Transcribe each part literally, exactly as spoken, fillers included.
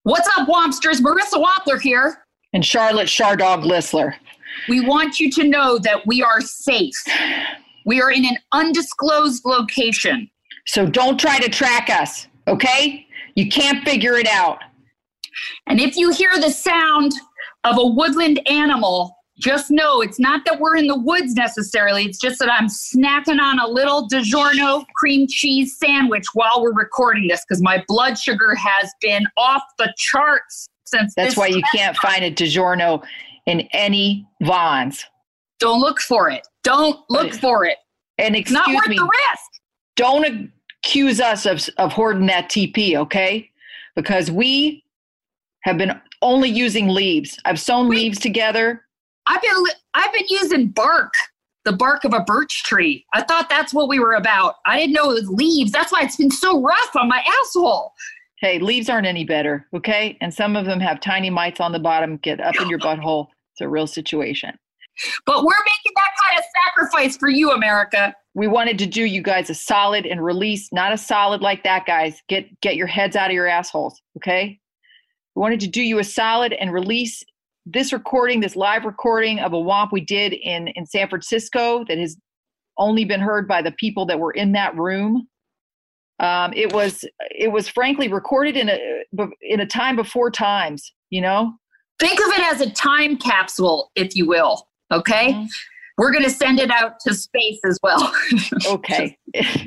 What's up, Wompsters? Marissa Wampler here. And Charlotte Shardog Listler. We want you to know that we are safe. We are in an undisclosed location. So don't try to track us, okay? You can't figure it out. And if you hear the sound of a woodland animal, just know it's not that we're in the woods necessarily. It's just that I'm snacking on a little DiGiorno cream cheese sandwich while we're recording this because my blood sugar has been off the charts since That's this why you test. can't find a DiGiorno in any Vons. Don't look for it. Don't look But, for it. And It's not excuse worth me, the risk. don't accuse us of, of hoarding that T P, okay? Because we have been only using leaves. I've sewn Wait. leaves together. I've been li- I've been using bark, the bark of a birch tree. I thought that's what we were about. I didn't know it was leaves. That's why it's been so rough on my asshole. Hey, leaves aren't any better, okay? And some of them have tiny mites on the bottom, get up in your butthole. It's a real situation. But we're making that kind of sacrifice for you, America. We wanted to do you guys a solid and release, not a solid like that, guys. Get get your heads out of your assholes, okay? We wanted to do you a solid and release this recording, this live recording of a Womp we did in, in San Francisco that has only been heard by the people that were in that room. Um, it was it was frankly recorded in a in a time before times, you know? Think of it as a time capsule, if you will, okay? Mm-hmm. We're going to send it out to space as well. Okay.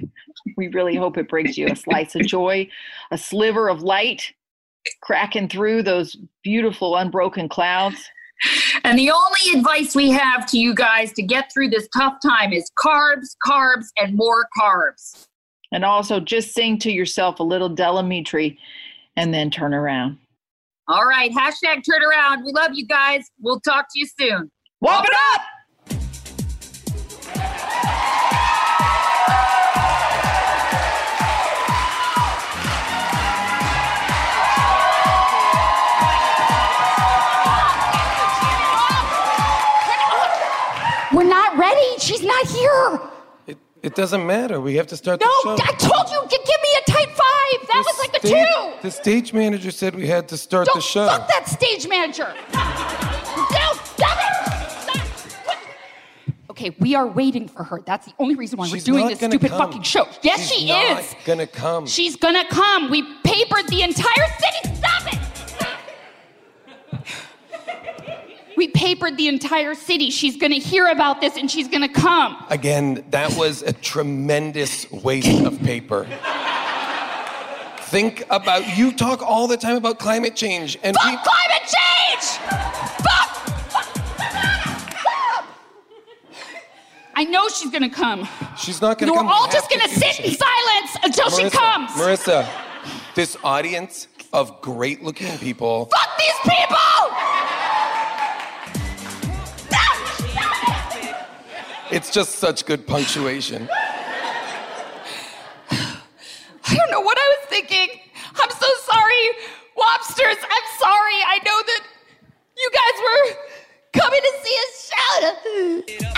We really hope it brings you a slice of joy, a sliver of light cracking through those beautiful unbroken clouds. And the only advice we have to you guys to get through this tough time is carbs, carbs, and more carbs. And also just sing to yourself a little Delamitri and then turn around. All right, hashtag turn around. We love you guys. We'll talk to you soon. Womp it up! We're not ready. She's not here. It, it doesn't matter. We have to start No, the show. I told you, g- give me a tight five. That The was like a sta- two. The stage manager said we had to start Don't the show. fuck that stage manager. No, stop it. Stop. What? Okay, we are waiting for her. That's the only reason why She's we're doing not this gonna stupid come. fucking show. Yes, She's she not is. gonna come. She's gonna come. We papered the entire city. Stop it. We papered the entire city. She's gonna hear about this and she's gonna come. Again, that was a tremendous waste of paper. Think about, you talk all the time about climate change. And Fuck we, climate change! Fuck! Fuck! Stop! I know she's gonna come. she's not gonna We're come. all We just have gonna to sit finish in it. silence until she Marissa, comes. Marissa, this audience of great-looking people. Fuck these people! It's just such good punctuation. I don't know what I was thinking. I'm so sorry, Wobsters. I'm sorry. I know that you guys were coming to see us shout.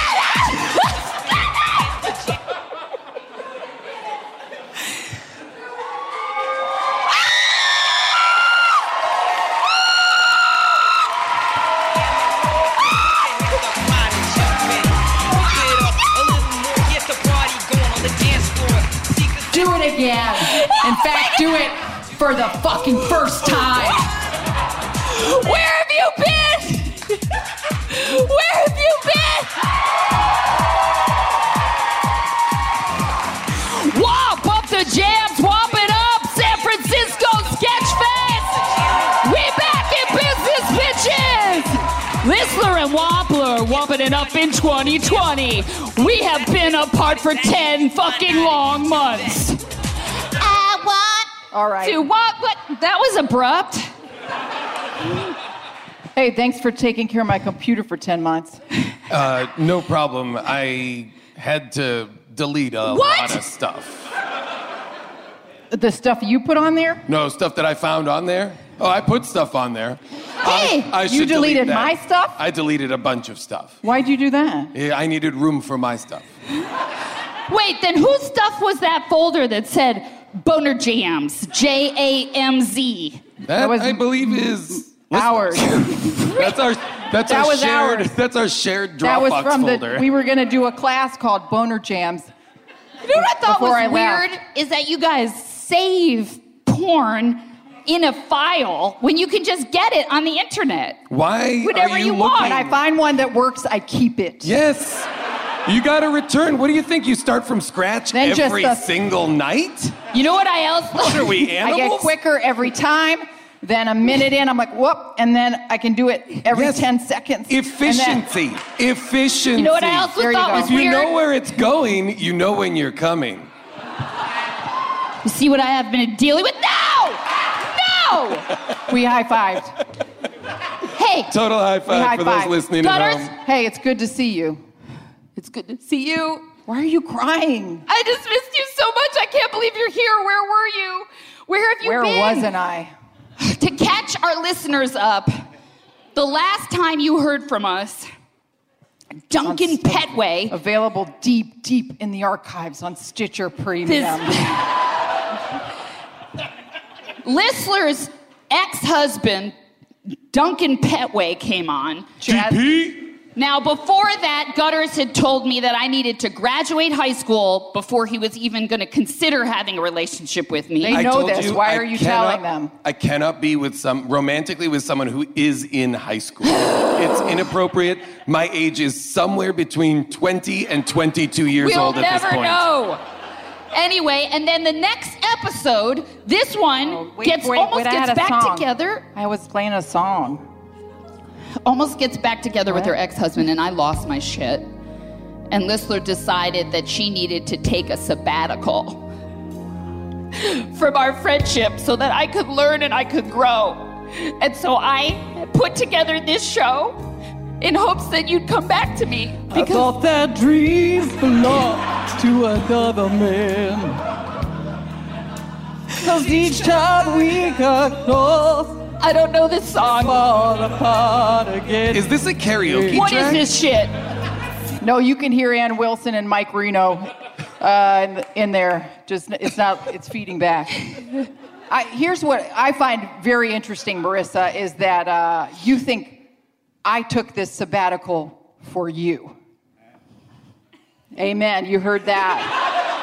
Do it again. In fact, do it for the fucking first time. Where have you been? Where have you been? Womp up the jams, womp it up, San Francisco Sketch Fest. We back in business, bitches. Listler and Wampler womping it up in twenty twenty. We have been apart for ten fucking long months. I want All right. to what? What? That was abrupt. Hey, thanks for taking care of my computer for ten months. Uh, no problem. I had to delete a What? lot of stuff. The stuff you put on there? No, stuff that I found on there. Oh, I put stuff on there. Hey, I you should delete deleted that. my stuff? I deleted a bunch of stuff. Why'd you do that? Yeah, I needed room for my stuff. Wait, then whose stuff was that folder that said Boner Jams, J A M Z? That, was I believe is Ours. That's our that's That our was shared ours. that's our shared Dropbox That was from folder. the. We were gonna do a class called Boner Jams. You know what I thought Before was I weird left. is that you guys save porn in a file when you can just get it on the internet. Why Whatever are you, you looking? want. When I find one that works, I keep it. Yes. You got to return. What do you think? You start from scratch Then just every the- single night? You know what I else? What are we, I animals? get quicker every time. Then a minute in, I'm like, whoop, and then I can do it every Yes. ten seconds. And then- Efficiency. Efficiency. You know what I also There you thought go. was If you weird? know where it's going, you know when you're coming. You see what I have been dealing with? No! No! we high-fived. Hey, Total high five high for five. those listening Gutters? at home. Hey, it's good to see you. it's good to see you. Why are you crying? I just missed you so much. I can't believe you're here. Where were you? Where have you Where been? wasn't I? To catch our listeners up, the last time you heard from us, Duncan On Stitcher. Petway, Available deep, deep in the archives on Stitcher Premium. Listler's ex-husband, Duncan Petway, came on. Jazz- P? Now, before that, Gutters had told me that I needed to graduate high school before he was even going to consider having a relationship with me. They I know told this. you, Why I are you cannot- telling them? I cannot be with some romantically with someone who is in high school. It's inappropriate. My age is somewhere between twenty and twenty-two years we'll old at this never point. know. Anyway, and then the next episode, this one Oh, wait, gets wait, almost wait, I gets had a back song. together. I was playing a song. Almost gets back together with What? her ex-husband, and I lost my shit. And Listler decided that she needed to take a sabbatical from our friendship so that I could learn and I could grow. And so I put together this show in hopes that you'd come back to me. Because that dreams belonged to another man. Cause each time we got close, I don't know this song. fall apart again. Is this a karaoke What is track? this shit? No, you can hear Ann Wilson and Mike Reno uh, in, in there. Just it's not. It's feeding back. I, here's what I find very interesting, Marissa, is that uh, you think I took this sabbatical for you. Amen. You heard that.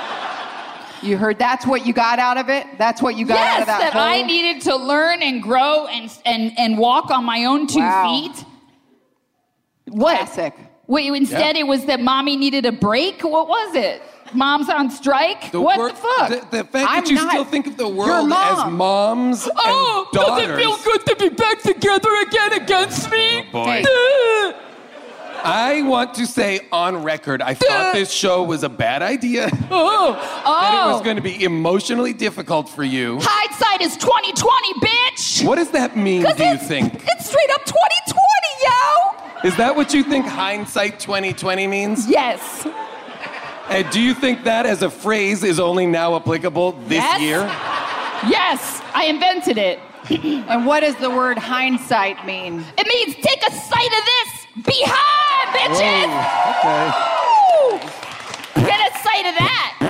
You heard that's what you got out of it? That's what you got out Yes, of that that I hole? needed to learn and grow and and and walk on my own two Wow. feet. What? Classic. Wait, instead Yeah. it was that mommy needed a break? What was it? Mom's on strike? The what wor- the fuck? The, the fact I'm that you not- still think of the Your world as mom. moms oh, and daughters. does it feel good to be back together again against me? Oh, boy. Hey. I want to say on record, I thought this show was a bad idea. Oh, That it was oh. going to be emotionally difficult for you. Hindsight is twenty twenty, bitch. What does that mean, 'Cause do you it's- think? It's straight up twenty twenty, yo. Is that what you think hindsight twenty twenty means? Yes. And do you think that as a phrase is only now applicable this Yes. year? Yes, I invented it. And what does the word hindsight mean? It means take a sight of this behind, bitches. Okay. Woo! Get a sight of that.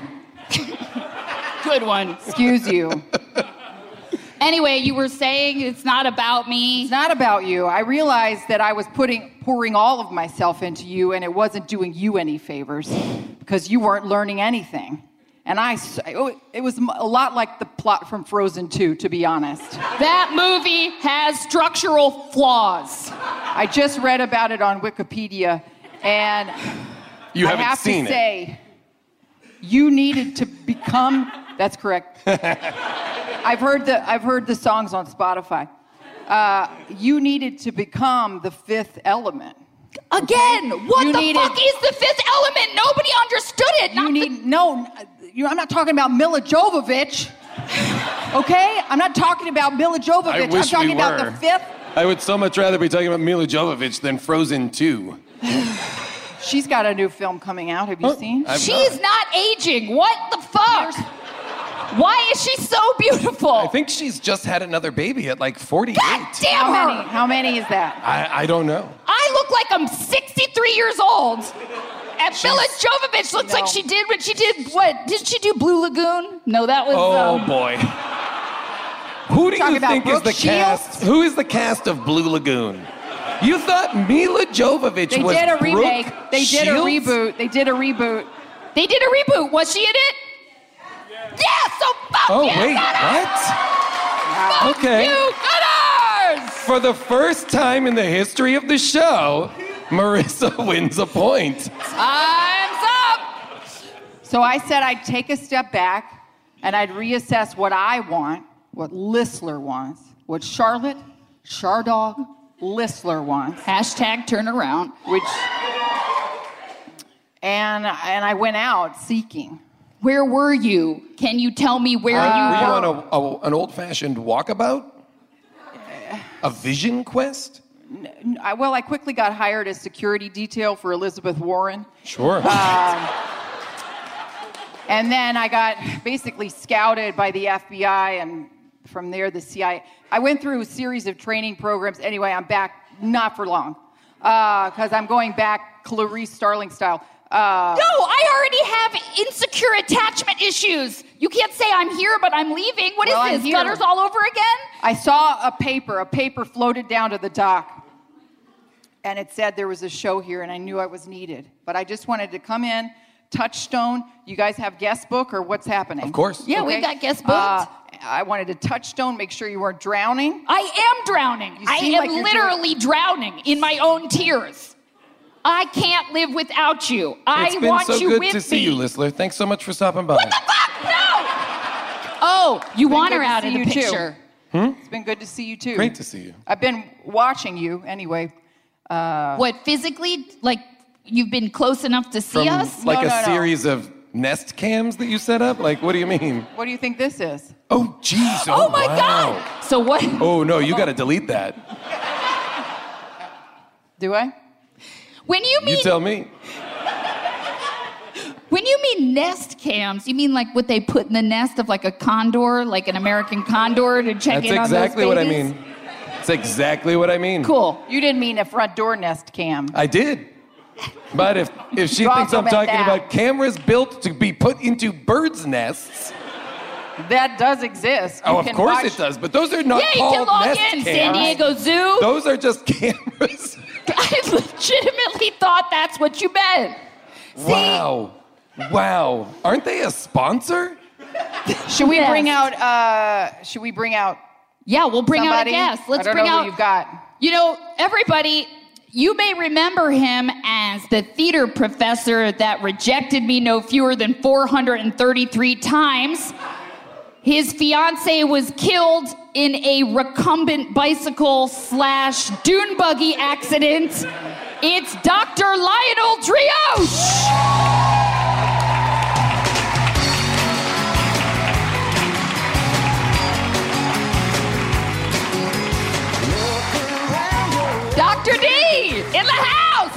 Good one. Excuse you. Anyway, you were saying it's not about me. It's not about you. I realized that I was putting pouring all of myself into you, and it wasn't doing you any favors because you weren't learning anything. And I, s- it was a lot like the plot from Frozen two, to be honest. That movie has structural flaws. I just read about it on Wikipedia, and You I haven't have seen to it. say, you needed to become. That's correct. I've heard the I've heard the songs on Spotify. Uh, you needed to become the fifth element. Again, what You the needed- fuck is the fifth element? Nobody understood it. You Not need no. You, I'm not talking about Mila Jovovich. Okay, I'm not talking about Mila Jovovich. I I'm wish talking we about were. the fifth. I would so much rather be talking about Mila Jovovich than Frozen two. She's got a new film coming out. Have you Huh? seen? I've She's not aging. What the fuck? Why is she so beautiful? I think she's just had another baby at like forty-eight. God damn How her. many? How many is that? I, I don't know. I look like I'm sixty-three years old. And Mila Jovovich looks No. like she did when she did what? Did she do Blue Lagoon? No, that was. Oh um, boy. Who do Talking you about think is Brooke the Shields? cast? Who is the cast of Blue Lagoon? You thought Mila Jovovich They was did a Brooke remake. They did a Shields? reboot. They did a reboot. They did a reboot. Was she in it? Yeah, so fuck Oh, you, wait, Gunners! what? Okay. You Gunners! For the first time in the history of the show, Marissa wins a point. Time's up! So I said I'd take a step back and I'd reassess what I want, what Listler wants, what Charlotte, Chardog, Listler wants, Hashtag turn around. which, and and I went out seeking. Where were you? Can you tell me where Were you you were? on a, a, an old-fashioned walkabout? A vision quest? N- I, well, I quickly got hired as security detail for Elizabeth Warren. Sure. And then I got basically scouted by the F B I, and from there the C I A. I went through a series of training programs. Anyway, I'm back, not for long, because I'm going back Clarice Starling style. Uh, No, I already have insecure attachment issues. You can't say I'm here, but I'm leaving. What is Well, I'm this? here. Gunners all over again? I saw a paper. A paper floated down to the dock, and it said there was a show here, and I knew I was needed. But I just wanted to come in, Touchstone. You guys have guest book, or what's happening? Of course. Yeah, we Okay. got guest booked. Uh, I wanted to Touchstone, make sure you weren't drowning. I am drowning. You I seem am like you're literally drowning in my own tears. I can't live without you. I It's been want so you good with to see me. you, Listler. Thanks so much for stopping by. What the fuck? No! Oh, you want good her to out see of the you, too. picture. It's been good to see you too. Great to see you. I've been watching you anyway. What, physically? Like, you've been close enough to see From us? like No, a no, no. series of Nest cams that you set up? Like, what do you mean? What do you think this is? Oh, jeez. Oh, Oh my wow. God! So what? Oh, no, you got to delete that. Do I? When you mean You tell me. when you mean nest cams, you mean like what they put in the nest of like a condor, like an American condor, to check That's in on exactly those what I babies? mean. That's exactly what I mean. Cool. You didn't mean a front door nest cam. I did. But if, if she You thinks also I'm meant talking that. about cameras built to be put into birds' nests, That does exist. You oh, of can course watch- it does. But those are not Yeah, you called can log nest in, cams. San Diego Zoo. Those are just cameras. I legitimately thought that's what you meant. See, Wow. Wow. Aren't they a sponsor? Should we Yes. bring out? Uh, should we bring out? yeah, we'll bring somebody? out a guest. Let's I don't bring know out. who you've got. You know, everybody, you may remember him as the theater professor that rejected me no fewer than four hundred thirty-three times. His fiance was killed in a recumbent bicycle slash dune buggy accident. It's Doctor Lionel Drioche. Doctor D in the house.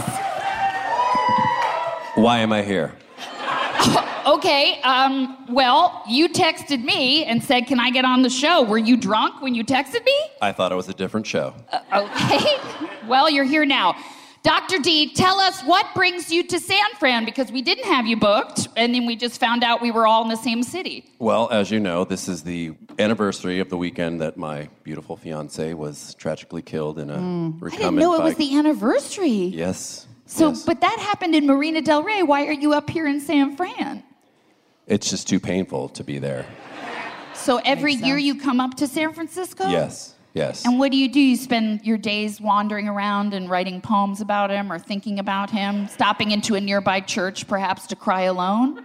Why am I here? Okay, um, well, you texted me and said, can I get on the show? Were you drunk when you texted me? I thought it was a different show. Okay, well, you're here now. Doctor D, tell us what brings you to San Fran, because we didn't have you booked, and then we just found out we were all in the same city. Well, as you know, this is the anniversary of the weekend that my beautiful fiance was tragically killed in a recumbent I didn't know it was bike. the anniversary. Yes. So, yes. but that happened in Marina Del Rey. Why are you up here in San Fran? It's just too painful to be there. So every year you come up to San Francisco? Yes. Yes. And what do you do? You spend your days wandering around and writing poems about him or thinking about him, stopping into a nearby church perhaps to cry alone?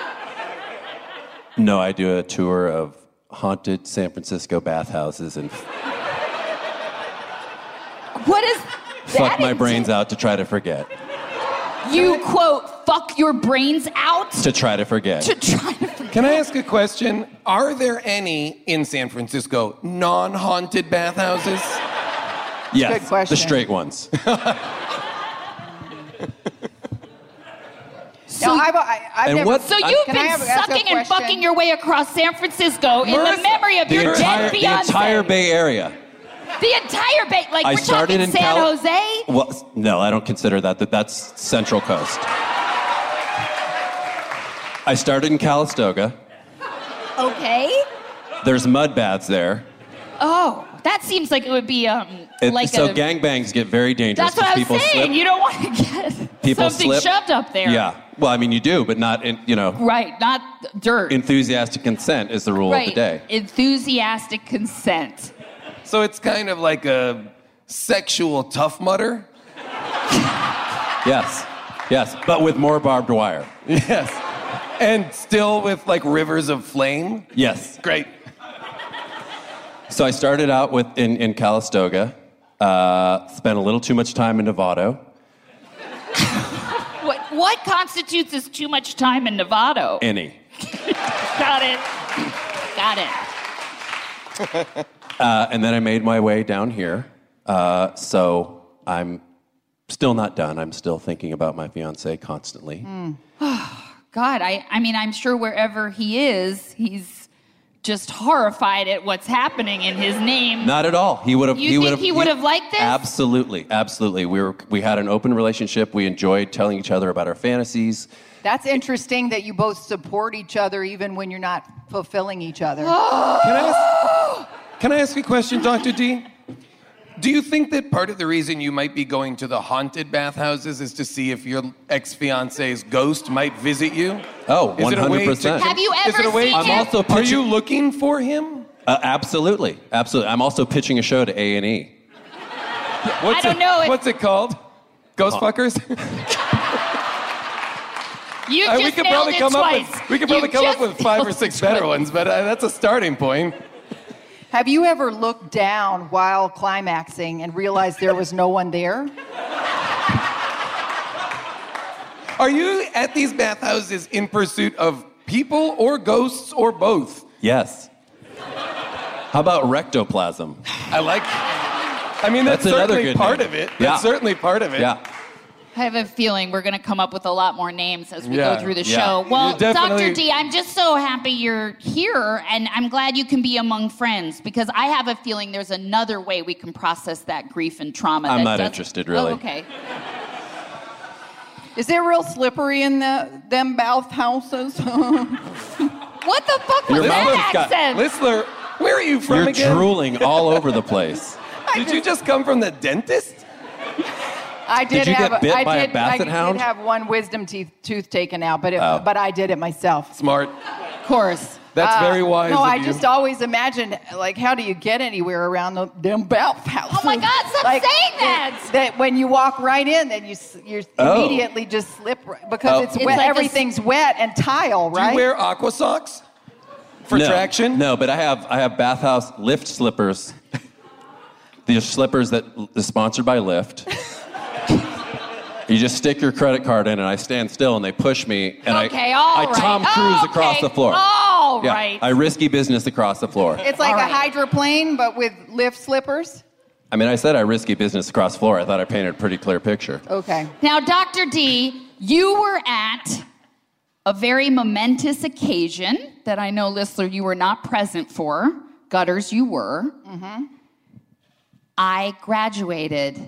No, I do a tour of haunted San Francisco bathhouses and What is fuck that my entail? brains out to try to forget. You, quote, fuck your brains out To try to forget. to try to forget. Can I ask a question? Are there any in San Francisco non-haunted bathhouses? Yes. Good question. The straight ones. No, I've, I, I've And never. what- So I- you've Can I been have- ask a sucking and question? fucking your way across San Francisco in the Marissa, memory of the your entire, dead the fiance. entire Bay Area. The entire Bay. Like, I we're started talking in San Cal- Jose? Well, no, I don't consider that. That that's Central Coast. I started in Calistoga. Okay. There's mud baths there. Oh, that seems like it would be um It- like so a. gangbangs get very dangerous. That's what I 'cause was people saying. slip. You don't want to get People something slip. shoved up there. Yeah. Well, I mean, you do, but not in, you know, Right, not dirt. enthusiastic consent is the rule right. of the day. Enthusiastic consent. So it's kind of like a sexual Tough Mudder. Yes. Yes. But with more barbed wire. Yes. And still with like rivers of flame. Yes. Great. So I started out with in, in Calistoga, uh, spent a little too much time in Novato. What what constitutes as too much time in Novato? Any. Got it. Got it. Uh, and then I made my way down here. Uh, so I'm still not done. I'm still thinking about my fiance constantly. Mm. God, I, I mean, I'm sure wherever he is, he's just horrified at what's happening in his name. Not at all. He would have. You he think would have, he would have liked this? Absolutely, absolutely. We were. We had an open relationship. We enjoyed telling each other about our fantasies. That's interesting that you both support each other even when you're not fulfilling each other. Can I ask, can I ask a question, Doctor D? Do you think that part of the reason you might be going to the haunted bathhouses is to see if your ex-fiance's ghost might visit you? Oh, Is it a way one hundred to- percent. Have you Is it ever a way seen I'm him? also Are pitching. you looking for him? Uh, absolutely, absolutely. I'm also pitching a show to A and E. What's I don't it, know if- What's it called? Ghost fuckers? You Uh, just we could nailed probably it come twice. up with we could You probably come up just with five or nailed six it better twice. ones, but uh, that's a starting point. Have you ever looked down while climaxing and realized there was no one there? Are you at these bathhouses in pursuit of people or ghosts or both? Yes. How about rectoplasm? I like. I mean, that's, That's another certainly good part name. of it. Yeah. That's certainly part of it. Yeah. I have a feeling we're going to come up with a lot more names as we Yeah. go through the Yeah. show. Well, You're definitely- Doctor D, I'm just so happy you're here, and I'm glad you can be among friends, because I have a feeling there's another way we can process that grief and trauma. I'm that not doesn't- interested, really. Oh, okay. Is it real slippery in the them bathhouses? What the fuck was Your mouth that has got- accent? Listler, where are you from You're again? drooling all over the place. Did you just come from the dentist? I did, Did you have get bit I by a did, basset I hound? did have one wisdom teeth tooth taken out, but it, Oh. but I did it myself. Smart. Of course. That's very wise No, of I you. just always imagined, like, how do you get anywhere around the them bathhouses? Oh my God, stop like, saying that. That when you walk right in, then you s- you Oh. immediately just slip right, because Oh. it's, It's wet. like a s- Everything's wet and tile, Do right? you wear aqua socks for no, traction? No, but I have I have bathhouse lift slippers. These slippers that is sponsored by Lyft. You just stick your credit card in, and I stand still, and they push me, and Okay, I all I right. Tom Cruise Okay, across the floor. all yeah, right. I risky business across the floor. It's like All a right. hydroplane, but with lift slippers. I mean, I said I risky business across the floor. I thought I painted a pretty clear picture. Okay. Now, Doctor D, you were at a very momentous occasion that I know, Listler, you were not present for. Gutters, you were. Mm-hmm. I graduated.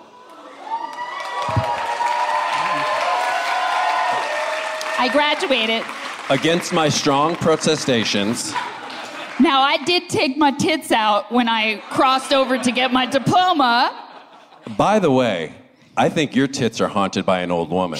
I graduated. Against my strong protestations, Now, I did take my tits out when I crossed over to get my diploma. by the way, I think your tits are haunted by an old woman.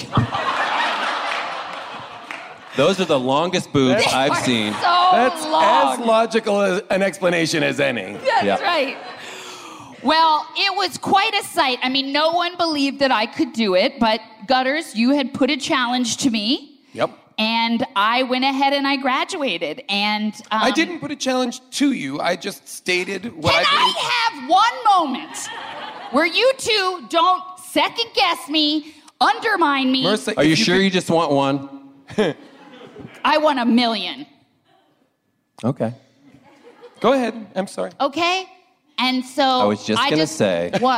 Those are the longest boobs I've Are seen. So That's long. as logical as an explanation as any. That's Yeah. right. Well, it was quite a sight. I mean, no one believed that I could do it, but Gutters, you had put a challenge to me. Yep. And I went ahead and I graduated. And um, I didn't put a challenge to you. I just stated what Can I I believe. have one moment where you two don't second guess me, undermine me? Marissa, Are if you sure could- you just want one? I want a million. Okay. Go ahead. I'm sorry. Okay? And so I was just gonna say- What?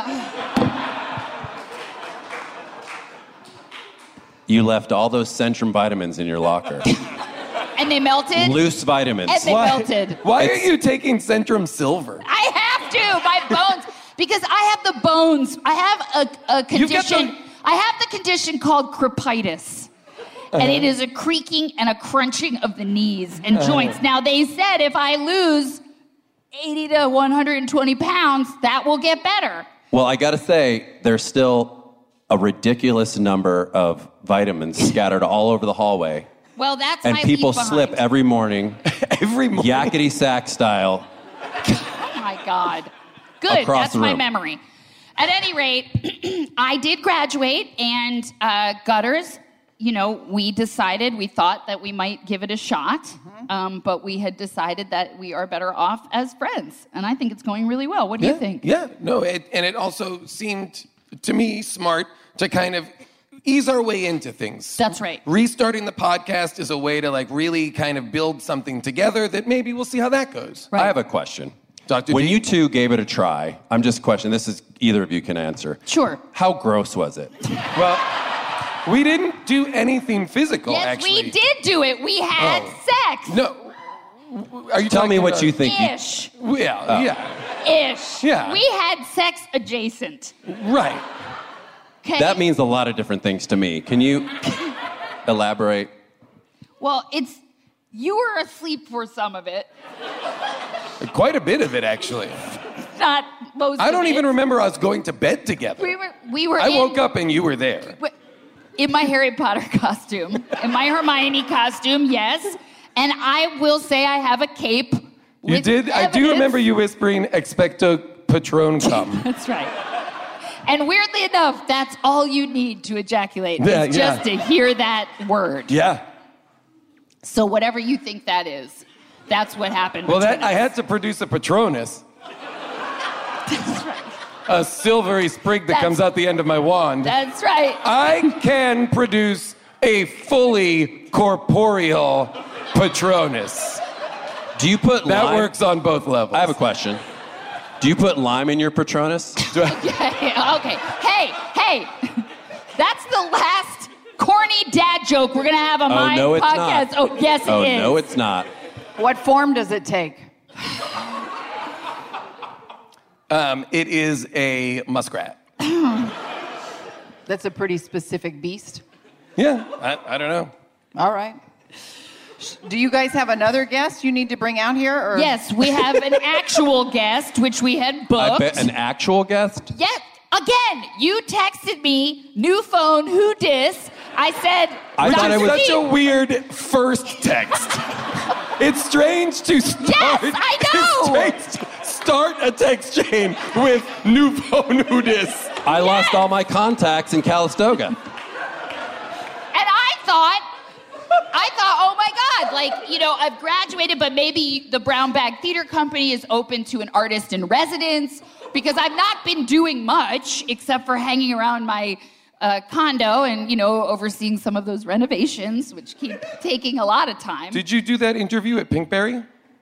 You left all those Centrum vitamins in your locker. And they melted? Loose vitamins. And they melted. Why It's- are you taking Centrum Silver? I have to, my bones, because I have the bones. I have a, a You've got condition. the- I have the condition called crepitus. And it is a creaking and a crunching of the knees and joints. Now, they said if I lose eighty to one hundred twenty pounds, that will get better. Well, I got to say, there's still a ridiculous number of vitamins scattered all over the hallway. Well, that's and my people leave slip behind. every morning, Every morning. yakety sack style. Oh my God. Good. Across That's the my room. memory. At any rate, I did graduate, and uh, Gutters, you know, we decided, we thought that we might give it a shot, Mm-hmm. um, but we had decided that we are better off as friends. And I think it's going really well. What do yeah, you think? Yeah, no, it, and it also seemed to me smart to kind of ease our way into things. That's right. Restarting the podcast is a way to like really kind of build something together that maybe we'll see how that goes. Right. I have a question. Doctor When D? you two gave it a try, I'm just questioning, this is either of you can answer. Sure. How gross was it? Well, we didn't do anything physical, Yes, actually. we did do it. We had Oh. sex. No. Are you Tell talking me what about- you think. you- Ish. Yeah, yeah, Ish. Yeah. We had sex adjacent. right. Okay. That means a lot of different things to me. Can you elaborate? Well, it's you were asleep for some of it, Quite a bit of it, actually. not most. I of don't it. even remember us going to bed together. We were. We were. I in, woke up and you were there. w- in my Harry Potter costume, in my Hermione costume, yes. And I will say I have a cape. You with did? I do evidence. remember you whispering, expecto patronum. That's right. And weirdly enough, that's all you need to ejaculate. Yeah, is yeah. just to hear that word. Yeah. So whatever you think that is, that's what happened. Well, that between I us. had to produce a Patronus, That's right. a silvery sprig that That's- comes out the end of my wand. That's right. I can produce a fully corporeal Patronus. Do you put That lime? works on both levels. I have a question. Do you put lime in your Patronus? Do I- Okay, okay. Hey, hey. That's the last corny dad joke we're going to have on Oh, my no, it's podcast. not. Oh, yes, it Oh, is. no, it's not. What form does it take? Um, it is a muskrat. That's a pretty specific beast. Yeah, I, I don't know. All right. Do you guys have another guest you need to bring out here? Or? Yes, we have an actual guest, which we had booked. I bet an actual guest? Yeah, again, you texted me, new phone, who dis? I said, I thought it was- Such a weird first text. It's strange to start. Yes, I know. It's strange to start a text chain with new phone who dis. I lost all my contacts in Calistoga. And I thought, I thought, oh my God, like, you know, I've graduated, but maybe the Brown Bag Theater Company is open to an artist in residence because I've not been doing much except for hanging around my uh, condo and, you know, overseeing some of those renovations, which keep taking a lot of time. Did you do that interview at Pinkberry?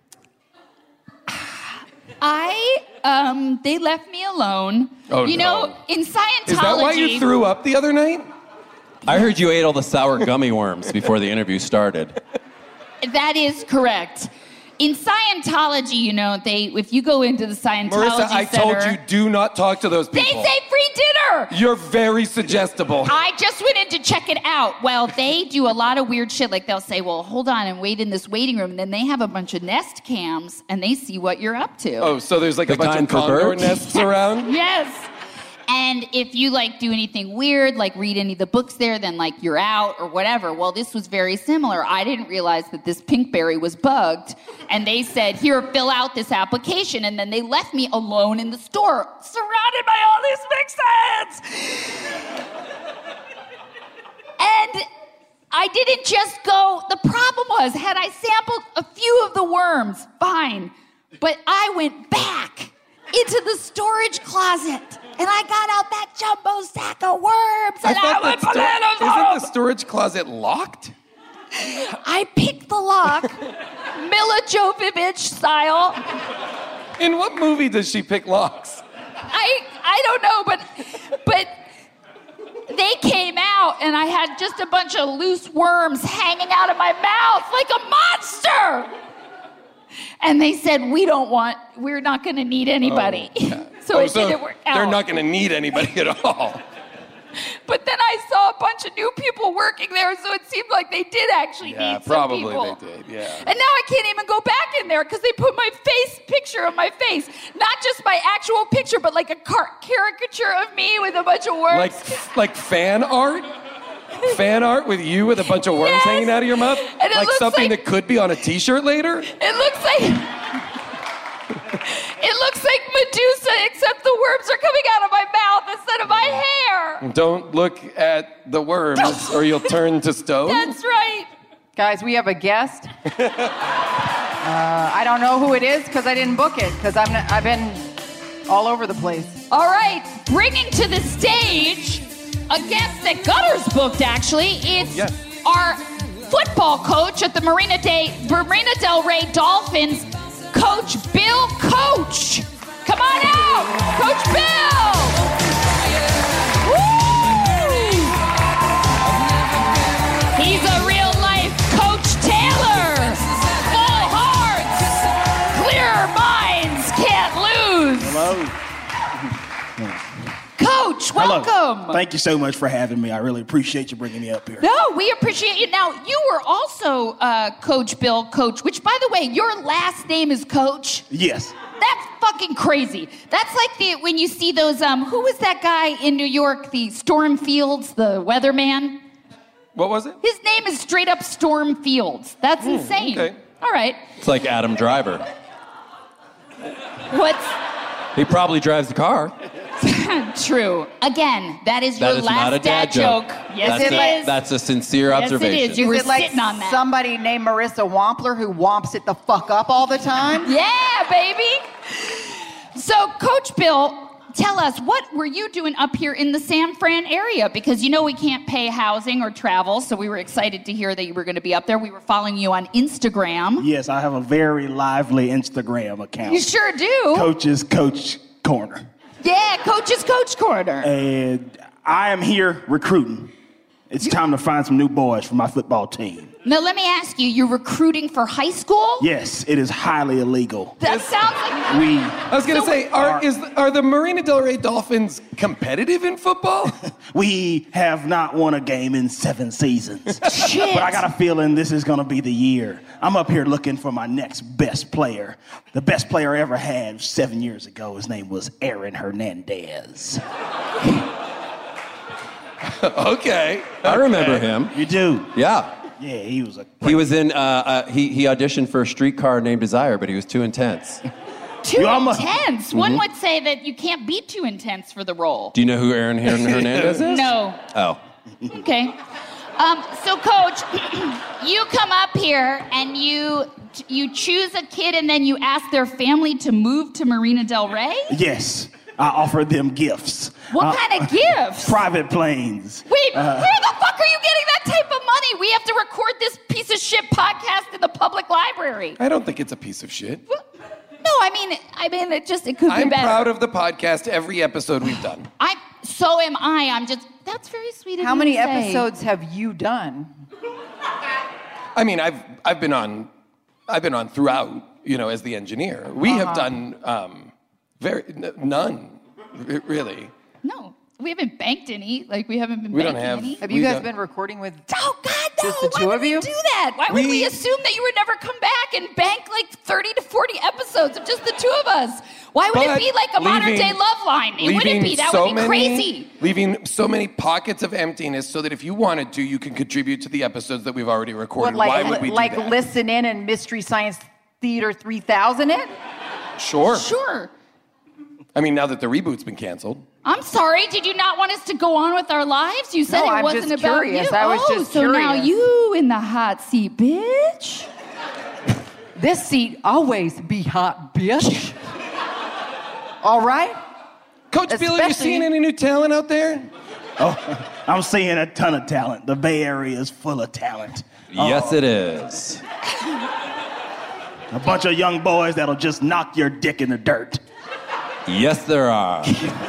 I, um, they left me alone. Oh, you know, no. in Scientology. Is that why you threw up the other night? I heard you ate all the sour gummy worms before the interview started. That is correct. In Scientology, you know, they if you go into the Scientology Marissa, I Center, told you, do not talk to those they people. say free dinner. You're very suggestible. I just went in to check it out. Well, they do a lot of weird shit. Like they'll say, well, hold on and wait in this waiting room. And then they have a bunch of Nest cams and they see what you're up to. Oh, so there's like The a bunch kind of for condor birds? nests around? Yes. And if you like do anything weird, like read any of the books there, then like you're out or whatever. Well, this was very similar. I didn't realize that this Pinkberry was bugged. And they said, here, fill out this application. And then they left me alone in the store, surrounded by all these mixed And I didn't just go, the problem was, had I sampled a few of the worms, fine. But I went back into the storage closet and I got out that jumbo sack of worms and I, went that sto- bananas on isn't them. the storage closet locked? I picked the lock, Mila Jovovich style. In what movie does she pick locks? I I don't know, but but they came out and I had just a bunch of loose worms hanging out of my mouth like a monster. And they said, we don't want, we're not going to need anybody. so Oh, it didn't work out. They're not going to need anybody at all. But then I saw a bunch of new people working there, so it seemed like they did actually Yeah, need some probably people. they did, yeah. And now I can't even go back in there because they put my face picture of my face, not just my actual picture, but like a car- caricature of me with a bunch of worms. Like, like fan art? Fan art with you with a bunch of worms Yes. hanging out of your mouth? And it Like looks something like- that could be on a t-shirt later? It looks like it looks like Medusa, except the worms are coming out of my mouth instead of my hair. Don't look at the worms or you'll turn to stone. That's right. Guys, we have a guest. uh, I don't know who it is because I didn't book it because I'm not, I've been all over the place. All right, bringing to the stage a guest that Gutters booked. Actually, it's Yes. our football coach at the Marina Day Marina Del Rey Dolphins, Coach Bill Coach. Come on out, Coach Bill. Woo! He's a real life Coach Taylor. Full hearts, clear minds, can't lose. Hello. Coach, welcome. Hello. Thank you so much for having me. I really appreciate you bringing me up here. No, we appreciate you. Now, you were also uh, Coach Bill Coach, which, by the way, your last name is Coach. Yes. That's fucking crazy. That's like the when you see those, um, who was that guy in New York, the Storm Fields, the weatherman? What was it? His name is straight up Storm Fields. That's insane. okay. All right. It's like Adam Driver. What's He probably drives the car. true? Again, that is your That is last not a dad joke. Yes, that's it a, is. That's a sincere Yes, it observation. is. You were Is it like sitting on that. somebody named Marissa Wampler who womps it the fuck up all the time? Yeah, baby. So, Coach Bill, tell us, what were you doing up here in the San Fran area? Because you know we can't pay housing or travel, so we were excited to hear that you were going to be up there. We were following you on Instagram. Yes, I have a very lively Instagram account. You sure do. Coach's Coach Corner. Yeah, Coach's Coach Corner. And I am here recruiting. It's time to find some new boys for my football team. Now, let me ask you, you're recruiting for high school? Yes, it is highly illegal. That sounds like... We I was going to So- say, are, Are- is, are the Marina Del Rey Dolphins competitive in football? we have not won a game in seven seasons. Shit. But I got a feeling this is going to be the year. I'm up here looking for my next best player. The best player I ever had seven years ago. His name was Aaron Hernandez. Okay. I remember him. You do? Yeah. Yeah, he was a. He was in, uh, uh, he, he auditioned for a streetcar named Desire, but he was too intense. Too You almost- intense. One would say that you can't be too intense for the role. Do you know who Aaron Hernandez is? No. Oh. Okay. Um, so, Coach, you come up here and you you choose a kid and then you ask their family to move to Marina Del Rey? Yes, I offered them gifts. What Uh, kind of gifts? Private planes. Wait, Uh, where the fuck are you getting that type of money? We have to record this piece of shit podcast in the public library. I don't think it's a piece of shit. No, I mean, I mean, it just it could be I'm better. proud of the podcast every episode we've done. I so am I. I'm just that's very sweet of How you many to say. episodes have you done? I mean, I've I've been on, I've been on throughout. You know, as the engineer, we Uh-huh. have done um, very n- none, r- really. No, we haven't banked any. Like we haven't been. We don't banking have- any. Have We you guys don't- been recording with? Oh God, no! Just the Why two would of we you? do that? Why would we We- assume that you would never come back and bank like thirty to forty episodes of just the two of us? Why would it But be like a modern leaving- day love line? It wouldn't leaving be. That so would be many, crazy. Leaving so many pockets of emptiness so that if you wanted to, you can contribute to the episodes that we've already recorded. What, like, Why would we do like that? listen in and Mystery Science Theater three thousand it? Sure. Sure. I mean, now that the reboot's been canceled. I'm sorry. Did you not want us to go on with our lives? You said No, it I'm wasn't just about curious. you. I was oh, just so now curious. you in the hot seat, bitch. This seat always be hot, bitch. All right? Coach Bill, have you Especially- seen any new talent out there? Oh, I'm seeing a ton of talent. The Bay Area is full of talent. Yes, it is. A bunch of young boys that'll just knock your dick in the dirt. Yes, there are.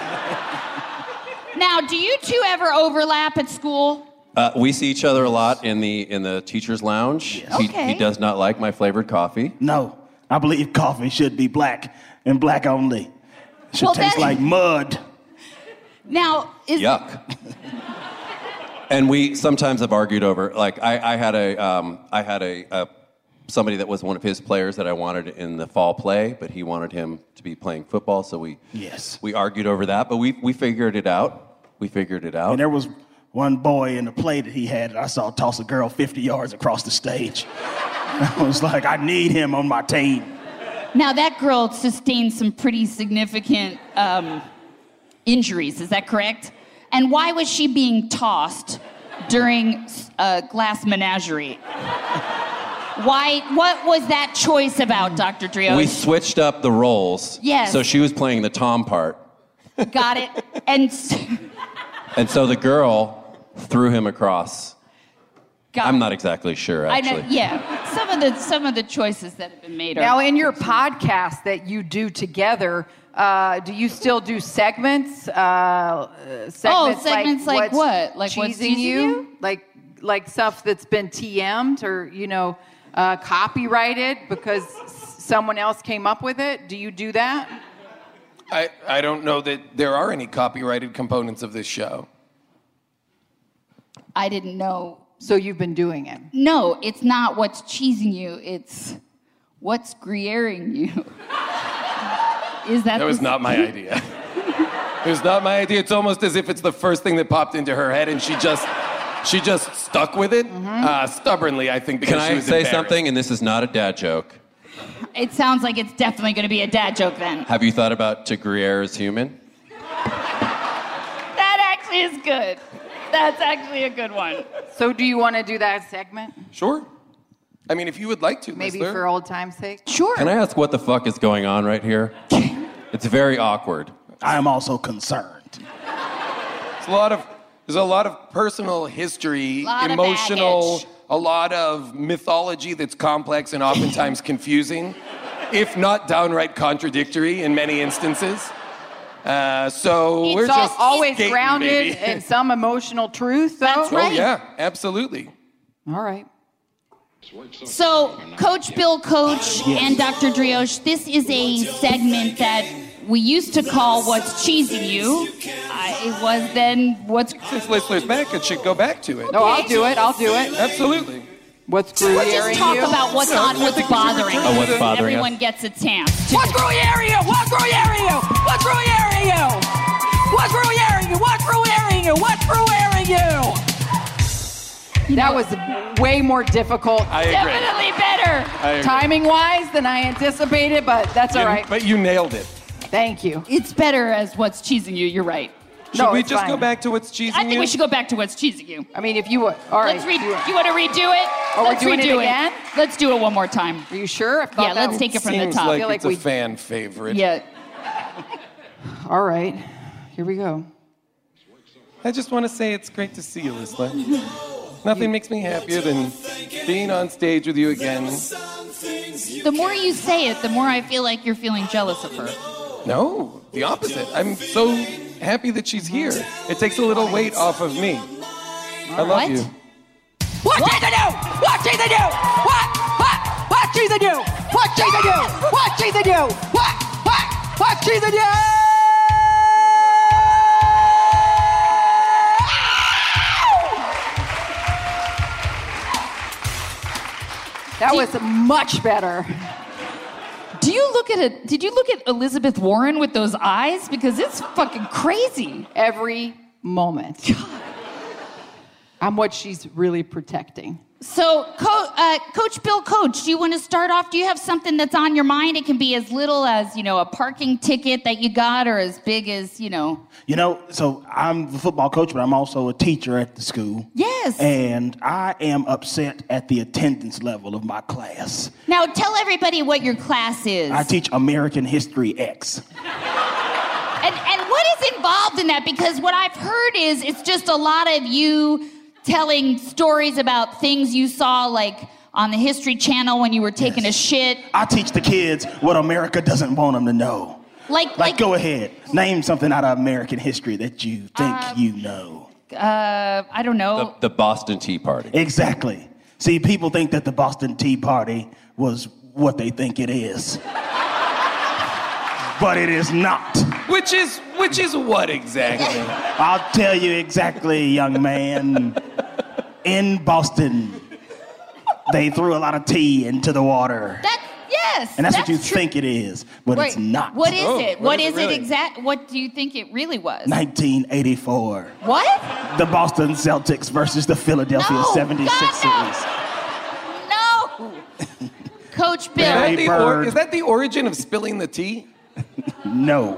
Now, do you two ever overlap at school? Uh, we see each other a lot in the in the teacher's lounge. He, Okay. he does not like my flavored coffee. No, I believe coffee should be black and black only. It should Well, taste then- like mud. Now, is Yuck. And we sometimes have argued over, like, I, I had a, um, I had a, a, somebody that was one of his players that I wanted in the fall play, but he wanted him to be playing football, so we, yes, we argued over that, but we, we figured it out. We figured it out. And there was one boy in the play that he had that I saw toss a girl fifty yards across the stage. I was like, I need him on my team. Now, that girl sustained some pretty significant um, injuries, is that correct? And why was she being tossed during a glass menagerie? Why? What was that choice about, Doctor Drioche? We switched up the roles. Yes. So she was playing the Tom part. Got it. And, and so the girl threw him across. Got I'm it. not exactly sure, I actually. know, yeah, some of the some of the choices that have been made are... Now, in your podcast that you do together, uh, do you still do segments? Uh, segments Oh, segments like what's what? Like what's cheesing cheesing you? you? Like like stuff that's been T M'd or, you know, uh, copyrighted because someone else came up with it? Do you do that? I, I don't know that there are any copyrighted components of this show. I didn't know. So you've been doing it? No, it's not what's cheesing you. It's what's gruyering you. Is that? That was the- not my idea. It was not my idea. It's almost as if it's the first thing that popped into her head, and she just, she just stuck with it Mm-hmm. uh, stubbornly. I think because Can she I was say embarrassed. something? And this is not a dad joke. It sounds like it's definitely going to be a dad joke then. Have you thought about to Gruyere as human? That actually is good. That's actually a good one. So do you want to do that segment? Sure. I mean, if you would like to, Maybe Lister. for old time's sake? Sure. Can I ask what the fuck is going on right here? It's very awkward. I am also concerned. There's a lot of there's a lot of personal history, Lot of emotional, baggage. a lot of mythology that's complex and oftentimes confusing, if not downright contradictory in many instances. Uh, so It's we're al- just always skating, grounded baby. in some emotional truth, though? That's Oh right. yeah, absolutely. All right. So, Coach Bill Coach and Doctor Drioche, this is a segment that we used to call What's Cheesing You. Uh, it was then What's... Since Lister's back, it should go back to it. No, I'll do it. I'll do it. Absolutely. What's Let's gruyere just talk you? about what's No, on, I what's think we should bothering return us. Oh, what's bothering us? Everyone gets a chance. To What's gruyere you? What's gruyere you? What's gruyere you? What's gruyere you? What's gruyere you? What's gruyere you? That was way more difficult I agree. Definitely better. I agree. timing-wise than I anticipated, but that's all You- right. But you nailed it. Thank you. It's better as What's Cheesing You. You're right. Should No, we it's just fine. go back to what's cheesing I think you? we should go back to What's Cheesing You. I mean, if you would. All right. Let's re- you, you want to redo it? Oh, we're Let's doing it redo again? Let's do it one more time. are you sure? I thought Yeah, that let's take it from the Seems top. like feel like it's a we- fan favorite. Yeah. All right. Here we go. I just want to say it's great to see you, Lister. Nothing makes me happier than being on stage with you again. The more you say it, the more I feel like you're feeling jealous of her. No, the opposite. I'm so happy that she's here. It takes a little weight off of me. I love What? you. What cheese to do? What cheese to do? What? What? What cheese to do? What cheese to do? What cheese to do? What? What? What cheese to do? That was much better. Do you look at it? Did you look at Elizabeth Warren with those eyes? Because it's fucking crazy. Every moment. I'm what she's really protecting. So, Co- uh, Coach Bill Coach, do you want to start off? Do you have something that's on your mind? It can be as little as, you know, a parking ticket that you got, or as big as, you know. You know, so I'm the football coach, but I'm also a teacher at the school. Yes. And I am upset at the attendance level of my class. Now, tell everybody what your class is. I teach American History X. And, and what is involved in that? Because what I've heard is it's just a lot of you telling stories about things you saw, like on the History Channel when you were taking Yes. a shit. I teach the kids what America doesn't want them to know. Like, Like, like, go ahead. Name something out of American history that you think Um, you know. uh, I don't know. The, the Boston Tea Party. Exactly. See, people think that the Boston Tea Party was what they think it is. but it is not. Which is which is what exactly? I'll tell you exactly, young man. In Boston, they threw a lot of tea into the water. That yes. And that's, that's what you true. think it is, but Wait, it's not. What is Oh, it? what what is is it really? it exact? What do you think it really was? nineteen eighty-four. What? The Boston Celtics versus the Philadelphia No, seventy-sixers. God, no. No. Coach Bill. Is that, Larry the or, Bird. is that the origin of spilling the tea? No.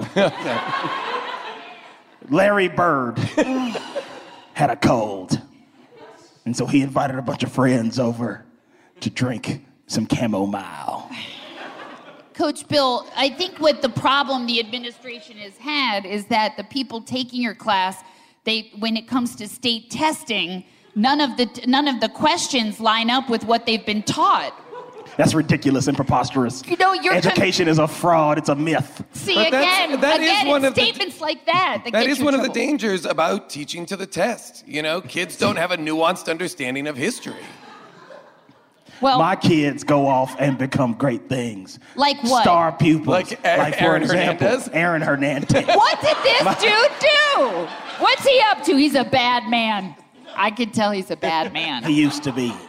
Larry Bird had a cold. And so he invited a bunch of friends over to drink some chamomile. Coach Bill, I think what the problem the administration has had is that the people taking your class, they when it comes to state testing, none of the none of the questions line up with what they've been taught. That's ridiculous and preposterous. You know, you're Education is a fraud. It's a myth. See, But that's- again, that is again, one it's of the- statements like that that, That get is you in one of the trouble. dangers about teaching to the test. You know, kids don't have a nuanced understanding of history. Well, My kids go off and become great things. Like what? Star pupils. Like A- for Aaron example, Hernandez? Aaron Hernandez. what did this dude do? What's he up to? He's a bad man. I can tell he's a bad man. He used to be.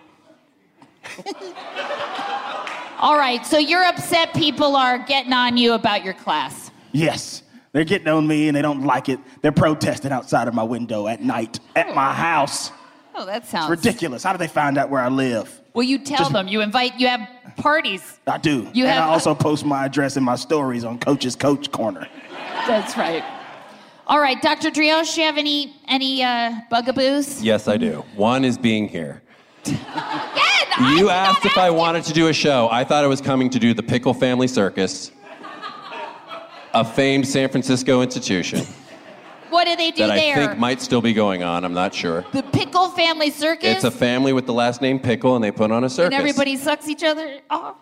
All right, so you're upset people are getting on you about your class. Yes. They're getting on me and they don't like it. They're protesting outside of my window at night at my house. Oh, that sounds Ridiculous. How do they find out where I live? Well, you tell Just- them. You invite. You have parties. I do. You and have- I also post my address in my stories on Coach's Coach Corner. That's right. All right, Doctor Drioche, you have any any uh, bugaboos? Yes, I do. One is being here. Again, I You did asked not if I ask you. wanted to do a show. I thought I was coming to do the Pickle Family Circus, a famed San Francisco institution What do they do that there? I think might still be going on. I'm not sure. The Pickle Family Circus. It's a family with the last name Pickle, and they put on a circus. and everybody sucks each other off.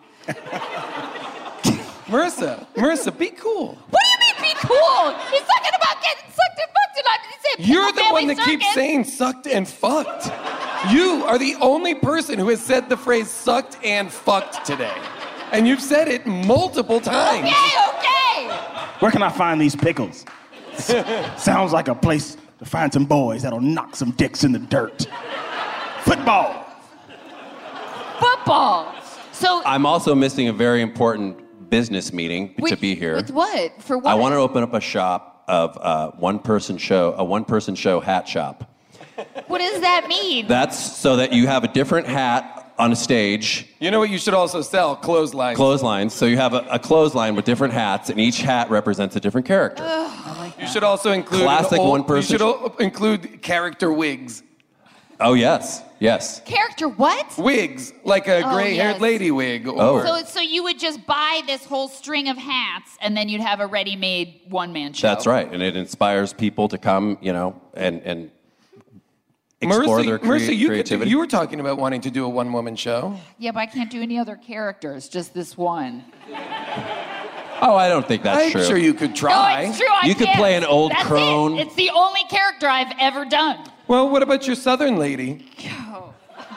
Marissa, Marissa, be cool. What do you mean, be cool? He's talking about getting sucked and fucked, and I didn't say Pickle You're the Family one that Circus. keeps saying sucked and fucked. You are the only person who has said the phrase sucked and fucked today. And you've said it multiple times. Okay, okay. Where can I find these pickles? Sounds like a place to find some boys that'll knock some dicks in the dirt. Football. Football. So I'm also missing a very important business meeting to with- be here. With what? For what? I want to open up a shop of uh, one-person show, a one-person show hat shop. What does that mean? That's so that you have a different hat on a stage, You know what you should also sell? Clotheslines. clotheslines. So you have a, a clothesline with different hats, and each hat represents a different character. You should also include an Classic old- one-person- You should o- include character wigs. Oh yes, yes. Character what? Wigs, like a Oh, gray-haired yes. lady wig. Or, Oh. So, so you would just buy this whole string of hats, and then you'd have a ready-made one-man show. That's right, and it inspires people to come, you know, and and explore Marissa, their crea- Marissa, you, could, creativity. you were talking about wanting to do a one-woman show. Yeah, but I can't do any other characters, just this one. Oh, I don't think that's I'm true. sure you could try. No, it's true. I You could can't. play an old That's crone. It. It's the only character I've ever done. Well, what about your southern lady? Oh,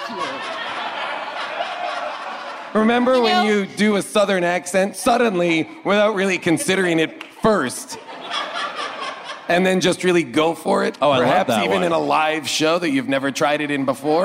Remember You when know- you do a southern accent suddenly without really considering it first? And then just really go for it? Oh, I love Perhaps that even one. in a live show that you've never tried it in before?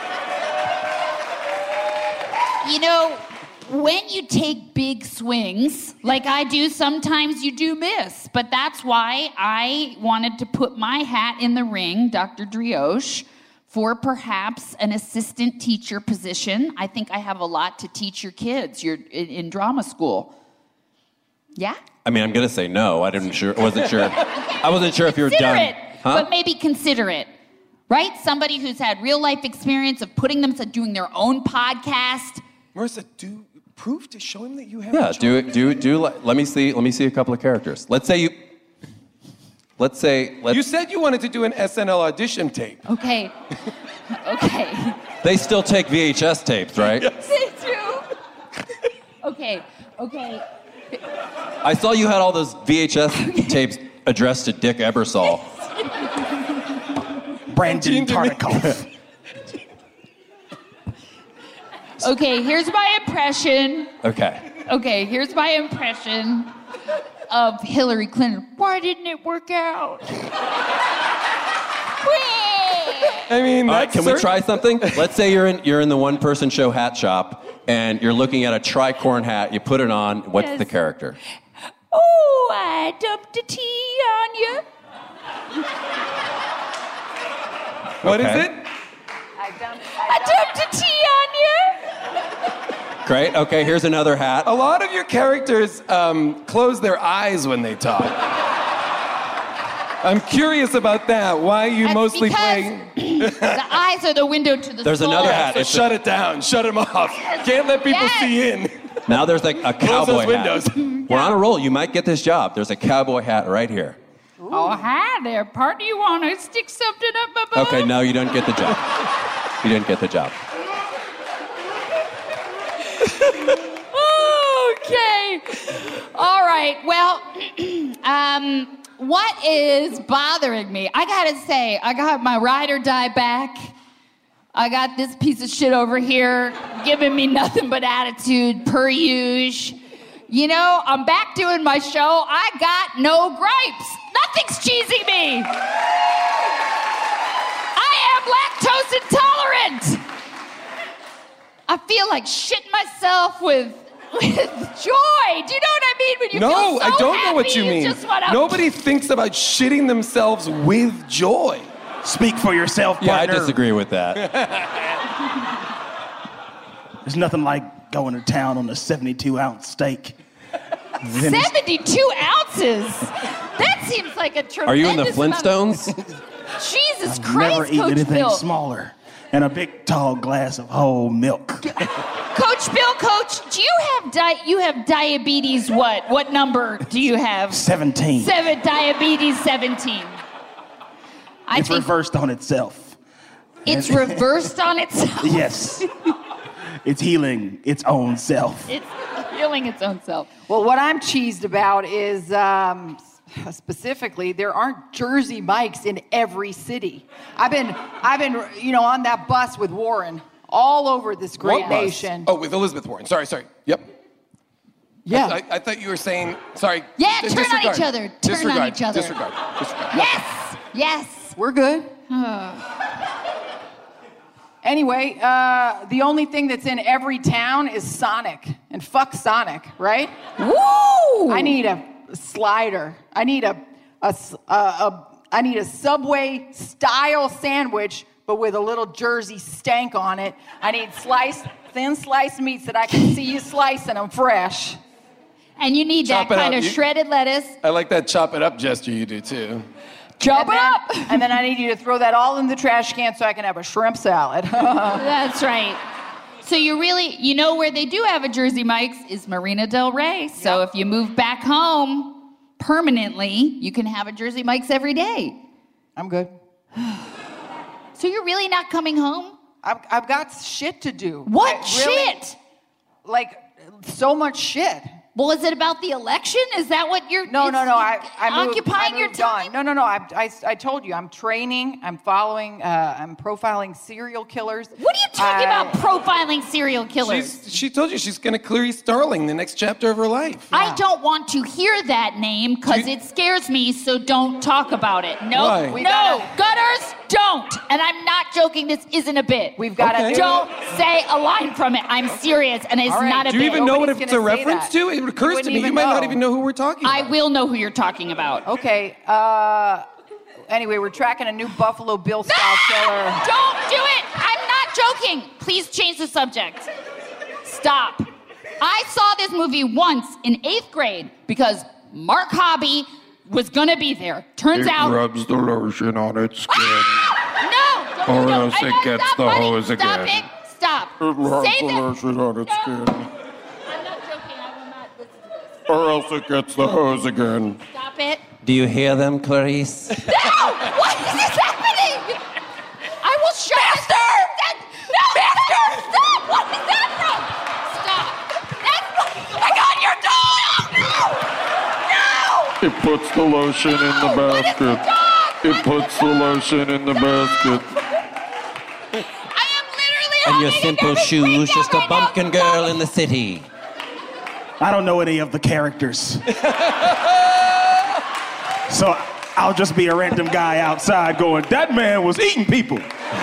You know, when you take big swings, like I do, sometimes you do miss. But that's why I wanted to put my hat in the ring, Doctor Drioche, for perhaps an assistant teacher position. I think I have a lot to teach your kids. You're in, in drama school. Yeah? I mean, I'm gonna say no. I didn't sure. I wasn't sure. I wasn't sure if you were Consider done. it, Huh? but maybe consider it. Right? Somebody who's had real life experience of putting them to doing their own podcast. Marissa, do prove to show him that you have Yeah, a job. do it. Do do. Let, let me see. Let me see a couple of characters. Let's say you. Let's say. Let's, You said you wanted to do an S N L audition tape. Okay. Okay. they still take V H S tapes, right? They do. Okay. Okay. I saw you had all those V H S tapes addressed to Dick Ebersol. Brandon Gene Demey. Tartikoff. Okay, here's my impression. Okay. Okay, here's my impression. of Hillary Clinton. Why didn't it work out? I mean, All right, that's can we cer- try something? Let's say you're in you're in the one-person show hat shop, and you're looking at a tricorn hat. You put it on. What's Yes. the character? Oh, I dumped a tea on you. What is Okay. it? I dumped a tea on you. Great. Okay, here's another hat. A lot of your characters um, close their eyes when they talk. I'm curious about that. Why you That's mostly because play? the eyes are the window to the There's soul. another hat. So It's shut it down. Shut them off. Can't let people Yes. see in. Now there's like a Close cowboy those windows. hat. We're on a roll. You might get this job. There's a cowboy hat right here. Oh, hi there, partner. You want to stick something up my butt? Okay, no, you don't get the job. You didn't get the job. Okay. All right. Well, um, what is bothering me? I gotta say, I got my ride or die back. I got this piece of shit over here giving me nothing but attitude, per usual. You know, I'm back doing my show. I got no gripes. Nothing's cheesing me. I am lactose intolerant. I feel like shitting myself with, with joy. Do you know what I mean? When you No, feel so I don't know what happy, you mean. just wanna- Nobody thinks about shitting themselves with joy. Speak for yourself, Yeah, I partner. disagree with that. There's nothing like going to town on a seventy-two ounce steak. Then it's- seventy-two ounces? That seems like a tremendous Are you in the amount of- Flintstones? Jesus I've Christ, never eaten Coach anything Bill. smaller. And a big tall glass of whole milk. Coach Bill, Coach, do you have di- you have diabetes? What? What number do you have? seventeen. Seven diabetes seventeen. I It's think reversed on itself. it's reversed on itself. Yes. It's healing its own self. It's healing its own self. Well, what I'm cheesed about is um, specifically there aren't Jersey Mikes in every city. I've been, I've been, you know, on that bus with Warren all over this great What bus? nation. Oh, with Elizabeth Warren. Sorry, sorry. Yep. Yeah. I, I thought you were saying, sorry. Yeah, d- turn on disregard. each other. Turn on disregard. each other. Disregard. Disregard. Yes, yes. We're good. Anyway, uh, the only thing that's in every town is Sonic. And fuck Sonic, right? Woo! I need a slider. I need a, a, s- a- a- I need a Subway style sandwich, but with a little Jersey stank on it. I need sliced, thin sliced meats that I can see you slicing them fresh. And you need Chop that it kind up. of You- shredded lettuce. I like that chop it up gesture you do too. Chop and it then, up. and then I need you to throw that all in the trash can so I can have a shrimp salad. That's right. So you really, you know where they do have a Jersey Mike's is Marina Del Rey. So if you move back home permanently, you can have a Jersey Mike's every day. I'm good. So you're really not coming home? I've, I've got shit to do. What I really- shit? Like, so much shit. Well, is it about the election? Is that what you're No, no, no. I, I moved, occupying I your moved on. time? No, no, no. I, I, I told you, I'm training. I'm following. Uh, I'm profiling serial killers. What are you talking I- about profiling serial killers? She's, she told you she's going to Clarice Starling the next chapter of her life. I don't want to hear that name because You- it scares me, so don't talk about it. No, Why? We no, gotta- gutters, don't. And I'm not joking, this isn't a bit. We've got to Okay. do. Don't say a line from it. I'm serious, and it's All right. not a Do you bit. even know what Nobody's it's a gonna say reference that. to? It You occurs to wouldn't me you even might not know. even know who we're talking I about. will know who you're talking about. Okay. Uh, anyway, we're tracking a new Buffalo Bill style killer. Don't do it. I'm not joking. Please change the subject. Stop. I saw this movie once in eighth grade because Mark Hobby was gonna be there. Turns out. rubs the lotion on its skin. No! Don't, Or don't, else I it know, gets stop, the buddy. hose Stop again. it. Stop. It rubs Say the that. lotion on its No. skin. I'm not joking. I will not listen to this. Or else it gets the hose again. Stop it. Do you hear them, Clarice? No! What is this happening? I will shut this down. No! Bastard! Stop! What is that from? Stop. That's I got your dog! No! It puts the lotion in the No! What is the basket. dog? It puts the lotion in the basket. I am literally And your having a simple nervous shoes, breakdown just a right now. bumpkin girl in the city. I don't know any of the characters. So I'll just be a random guy outside going, that man was eating people.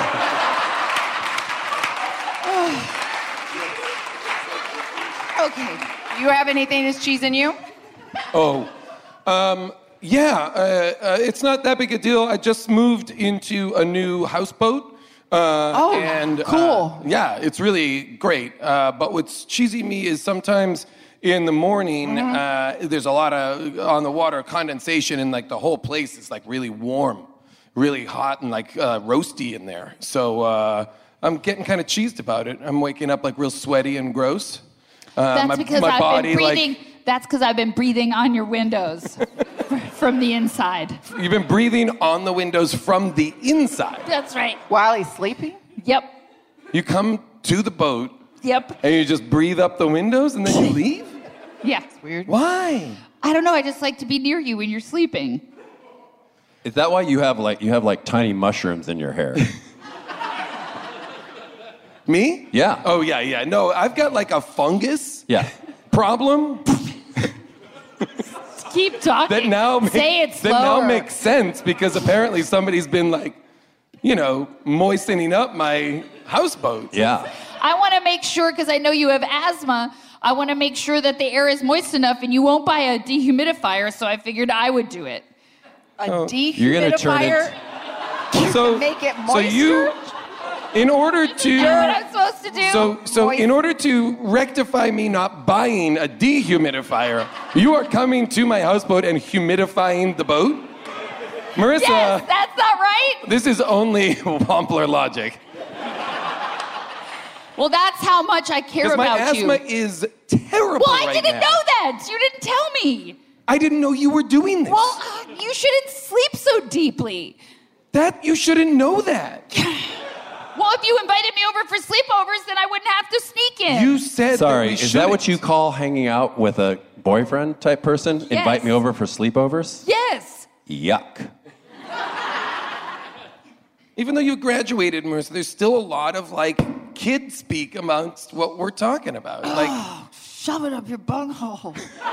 Okay. You have anything that's cheesing you? Oh, um, yeah, uh, uh, it's not that big a deal. I just moved into a new houseboat. Uh, Oh, and, cool. Uh, yeah, it's really great. Uh, but what's cheesy me is sometimes in the morning, uh, there's a lot of, on the water, condensation, and like the whole place is like really warm, really hot and like uh, roasty in there. So uh, I'm getting kind of cheesed about it. I'm waking up like real sweaty and gross. Uh, That's my, because my I've body, been breathing. Like, That's because I've been breathing on your windows from the inside. you've been breathing on the windows from the inside. That's right. While he's sleeping? Yep. You come to the boat Yep. and you just breathe up the windows and then you leave? Yeah. It's weird. Why? I don't know. I just like to be near you when you're sleeping. Is that why you have like you have like tiny mushrooms in your hair? Me? Yeah. Oh, yeah, yeah. No, I've got like a fungus Yeah. problem Keep talking. that now, make, Say it that slower. now makes sense because apparently somebody's been like, you know, moistening up my houseboat. Yeah. I want to make sure, because I know you have asthma, I want to make sure that the air is moist enough and you won't buy a dehumidifier, so I figured I would do it. A Oh. You're gonna turn dehumidifier? it- So, Make it so you, in order to... You know what I'm supposed to do? So, so in order to rectify me not buying a dehumidifier, you are coming to my houseboat and humidifying the boat? Marissa, Yes, that's not right. this is only Wampler logic. Well, that's how much I care Because my about asthma you. is terrible Well, I right didn't now. know that. You didn't tell me. I didn't know you were doing this. Well, uh, you shouldn't sleep so deeply. That, you shouldn't know that. Well, if you invited me over for sleepovers, then I wouldn't have to sneak in. You said Sorry, that we is that what you shouldn't. call hanging out with a boyfriend type person? Invite me over for sleepovers? Yes. Yuck. Even though you graduated, Marissa, there's still a lot of like kid speak amongst what we're talking about. Like, Shove it up your bunghole.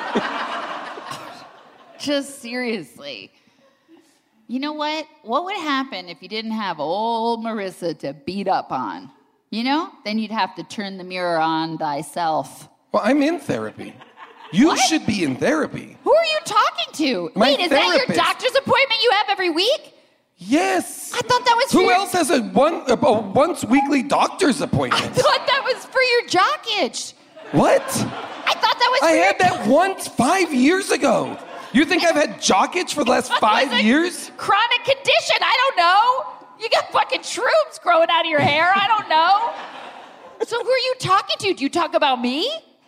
Just seriously. You know what? What would happen if you didn't have old Marissa to beat up on? You know? Then you'd have to turn the mirror on thyself. well, I'm in therapy. You What? should be in therapy. Who are you talking to? My Wait, is that your therapist. doctor's appointment you have every week? Yes. I thought that was for Who your- else has a one a, a once weekly doctor's I appointment? thought that was for your jock itch. What? I thought that was I for your had that once five years ago. You think I've had jock itch for the last That five was a years? Chronic condition. I don't know. You got fucking shrooms growing out of your hair. I don't know. So who are you talking to? Do you talk about me?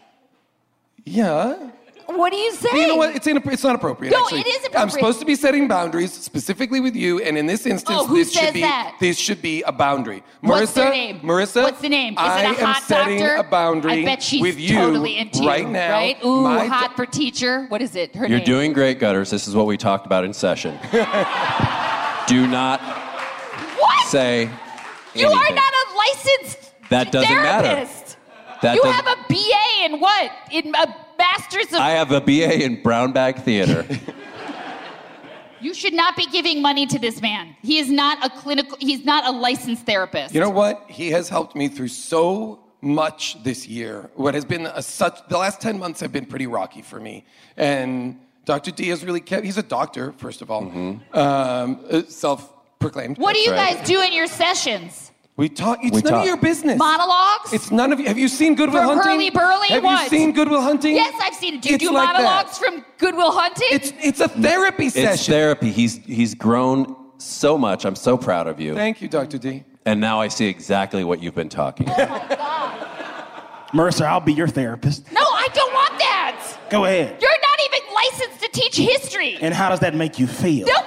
Yeah. What do you say? But you know what? It's, inap- it's not appropriate. No, actually. it is I'm appropriate. supposed to be setting boundaries specifically with you, and in this instance, Oh, who this should says be that? this should be a boundary. Marissa, What's their name? Marissa, What's the name? Is I it a am hot setting doctor? a boundary I bet she's with you totally into right you, now. right? Ooh, My hot do- for teacher. What is it? Her You're name. doing great, Gutters. This is what we talked about in session. Do not What? say You are anything. not a licensed That doesn't matter. therapist. That You does- have a B A in what? In a master's of. I have a B A in brown bag theater. You should not be giving money to this man. He is not a clinical. He's not a licensed therapist. You know what? He has helped me through so much this year. What has been a such the last ten months have been pretty rocky for me, and Doctor D has really kept. He's a doctor, first of all, Mm-hmm. um, uh, self-proclaimed. What do you right. guys do in your sessions? We talk. It's We none talk. of your business. Monologues? It's none of you. Have you seen Goodwill From Hunting? Hurley Burley? Have What? you seen Goodwill Hunting? Yes, I've seen it. Do you It's do like that. monologues from Goodwill Hunting? It's it's a therapy It's session. therapy. He's he's grown so much. I'm so proud of you. Thank you, Doctor D. And now I see exactly what you've been talking about. Mercer, I'll be your therapist. No, I don't want that. Go ahead. You're not even licensed to teach history. And how does that make you feel? Nope.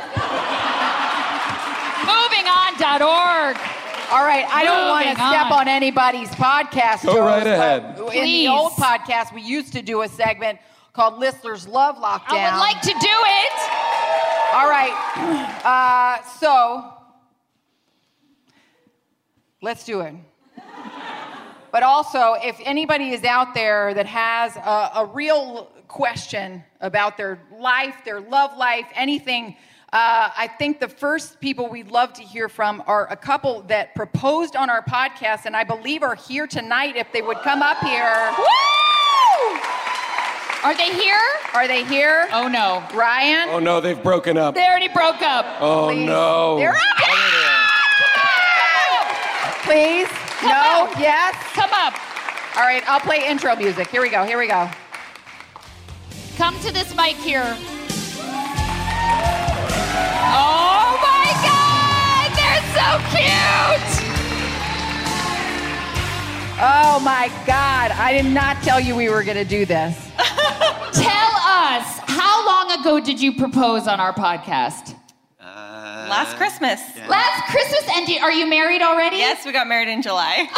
Moving on dot org. All right, I don't want to Moving step on. on anybody's podcast. Go Joes, right but ahead. In Please. the old podcast, we used to do a segment called Listener's Love Lockdown. I would like to do it. All right, uh, so let's do it. but also, if anybody is out there that has a, a real question about their life, their love life, anything, uh, I think the first people we'd love to hear from are a couple that proposed on our podcast, and I believe are here tonight. If they would come up here. Woo! Are they here? Are they here? Oh, no. Ryan? Oh, no, they've broken up. They already broke up. Oh, Please. no. They're up. Please. Come no. up. Yes. Come up. All right, I'll play intro music. Here we go. Here we go. Come to this mic here. Oh, my God. They're so cute. Oh, my God. I did not tell you we were going to do this. Tell us, how long ago did you propose on our podcast? Uh, Last Christmas. Yeah. Last Christmas? And do, are you married already? Yes, we got married in July.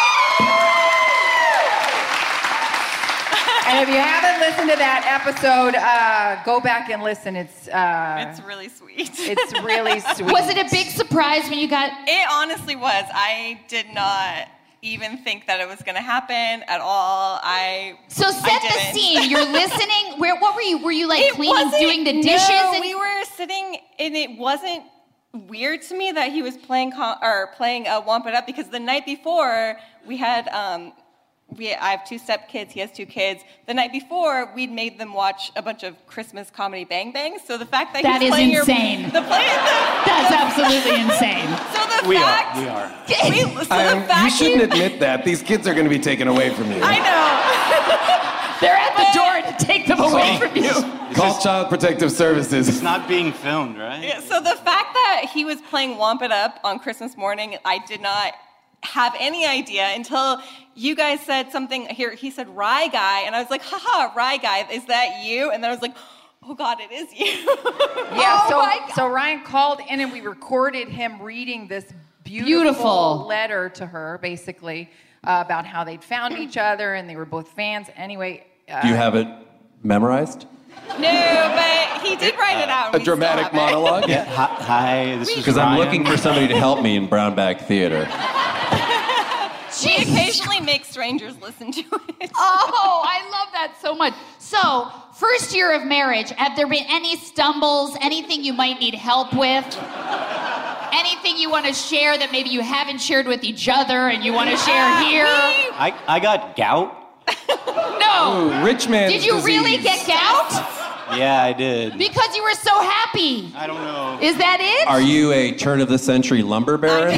And if you haven't listened to that episode, uh, go back and listen. It's uh, It's really sweet. It's really sweet. Was it a big surprise when you got... It honestly was. I did not even think that it was going to happen at all. I So set I the didn't. scene. You're listening. Where? What were you? Were you like It cleaning, wasn't- doing the dishes? No, and... we were sitting, and it wasn't weird to me that he was playing com- or playing uh, Womp It Up, because the night before we had um, we I have two step kids. He has two kids. The night before, we'd made them watch a bunch of Christmas comedy Bang Bangs. So the fact that, That he's is playing insane. Your, the play, the, That's absolutely insane. So the We fact are. We are. we, so Um, the fact you shouldn't you, admit that. These kids are going to be taken away from you. I know. They're at the door to take them away from you. Call Child Protective Services. It's not being filmed, right? Yeah, so the fact that he was playing Womp It Up on Christmas morning, I did not have any idea until you guys said something here. He said, Rye Guy, and I was like, haha, Rye Guy, is that you? And then I was like, oh God, it is you. Yeah, Oh so, my God. so Ryan called in and we recorded him reading this beautiful, Beautiful. letter to her, basically, uh, about how they'd found each other and they were both fans. Anyway. Uh, Do you have it memorized? No, but he did write it out. A dramatic monologue? Yeah. Hi, hi this is Because I'm Ryan. looking for somebody to help me in Brown Bag Theater. She occasionally makes strangers listen to it. Oh, I love that so much. So, first year of marriage, have there been any stumbles, anything you might need help with? Anything you want to share that maybe you haven't shared with each other and you want to share here? I, I got gout. No. Ooh, rich man's Did you really disease. get gout? Yeah, I did. Because you were so happy. I don't know. Is that it? Are you a turn of the century lumber baron?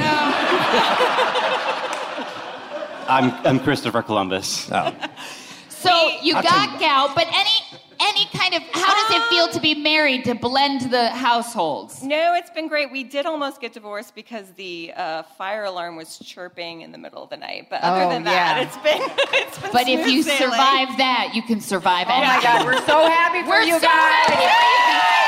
I'm I'm Christopher Columbus. Oh. So you I'll got tell you- gout, but any any kind of how does it feel to be married, to blend the households? No, it's been great. We did almost get divorced because the uh, fire alarm was chirping in the middle of the night. But other Oh, than that, yeah. it's been it's been But if smooth you sailing. survive that, you can survive Oh my anything. God, we're so happy for We're you so guys. happy for you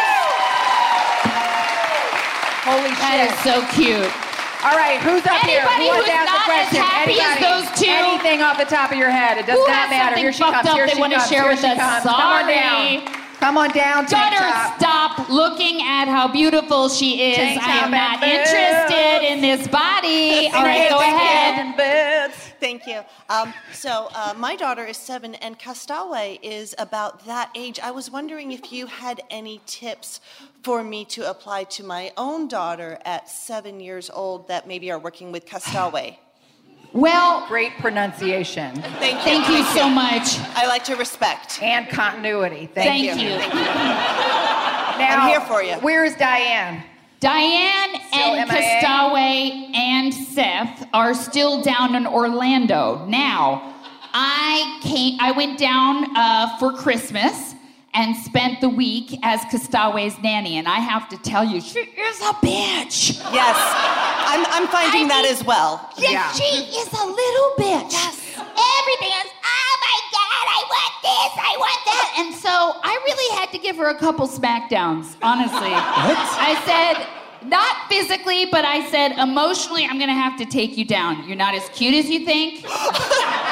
Holy That shit. is so cute. All right, who's up here? Anybody Who wants who's to ask not a question? as happy as Anybody? those two? Anything off the top of your head. It does Who not has matter. something Here she fucked comes. up Here they she wanna comes. share Here with she us? comes. Come on Sorry. down. Come on down, tank Gutter, top. stop looking at how beautiful she is. Tank I am top not and interested in this body. All right, go ahead. Thank you. Um, so uh, my daughter is seven, and Castawe is about that age. I was wondering if you had any tips for me to apply to my own daughter at seven years old that maybe are working with Castawe. Well, great pronunciation. Thank you. Thank you so much. I like to respect. And continuity. Thank, Thank you. you. Thank you. Now, I'm here for you. Where is Diane? Diane Still and M I A? Castawe and Seth are still down in Orlando. Now, I came. I went down uh, for Christmas and spent the week as Castawe's nanny, and I have to tell you, she is a bitch. Yes, I'm, I'm finding I that mean, as well. Yeah, Yeah. she is a little bitch. Yes. Everything is, oh my God, I want this, I want that. And so I really had to give her a couple smackdowns, honestly. What? I said, not physically, but I said, emotionally, I'm gonna have to take you down. You're not as cute as you think.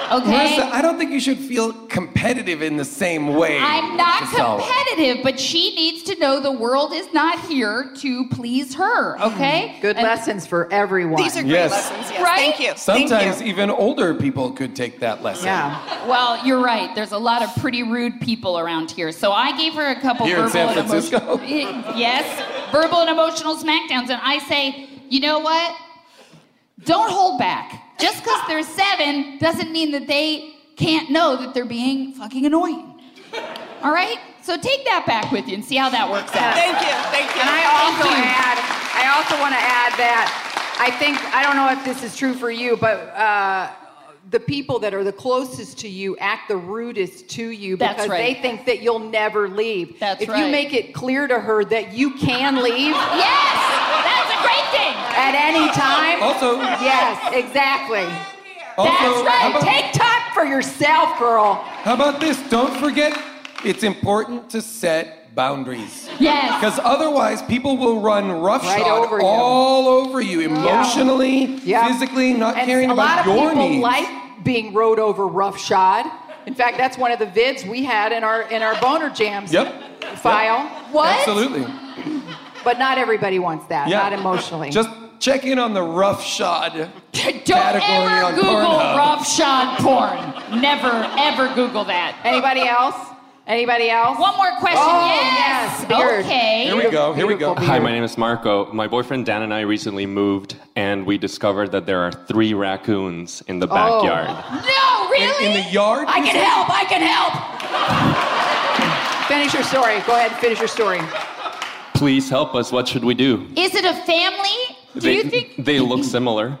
Okay? Marissa, I don't think you should feel competitive in the same way. I'm not Giselle. competitive, but she needs to know the world is not here to please her, okay? Good And- lessons for everyone. These are great Yes. lessons. Yes. Right? Thank you. Thank Sometimes you. even older people could take that lesson. Yeah. Well, you're right. There's a lot of pretty rude people around here. So I gave her a couple Here in verbal San and Francisco? emotional yes, verbal and emotional smackdowns. And I say, you know what? Don't hold back. Just because they're seven doesn't mean that they can't know that they're being fucking annoying. All right? So take that back with you and see how that works out. Thank you. Thank you. And I also Thank you. add, I also want to add that I think, I don't know if this is true for you, but uh, the people that are the closest to you act the rudest to you That's because right. they think that you'll never leave. That's if right. you make it clear to her that you can leave Yes! That's a great thing! at any time. Also- yes, exactly. Also, That's how right. about- Take time for yourself, girl. How about this? Don't forget, it's important to set boundaries. Yes. Because otherwise, people will run roughshod Right over you. all over you, emotionally, Yeah. physically, not And caring a lot about of your people needs. like being rode over roughshod. In fact, that's one of the vids we had in our in our boner jams Yep. file. What? Absolutely. But not everybody wants that. Yeah. Not emotionally. Just check in on the roughshod Don't category ever on Google Pornhub. roughshod porn. Never, ever Google that. Anybody else? Anybody else? One more question. Oh, yes. yes, beard. Okay. Here we go. Here we go. Beautiful Hi, beard. my name is Marco. My boyfriend Dan and I recently moved, and we discovered that there are three raccoons in the backyard. No, really? In, in the yard? I you can said? help. I can help. Finish your story. Go ahead and finish your story. Please help us. What should we do? Is it a family? Do they, you think they look similar?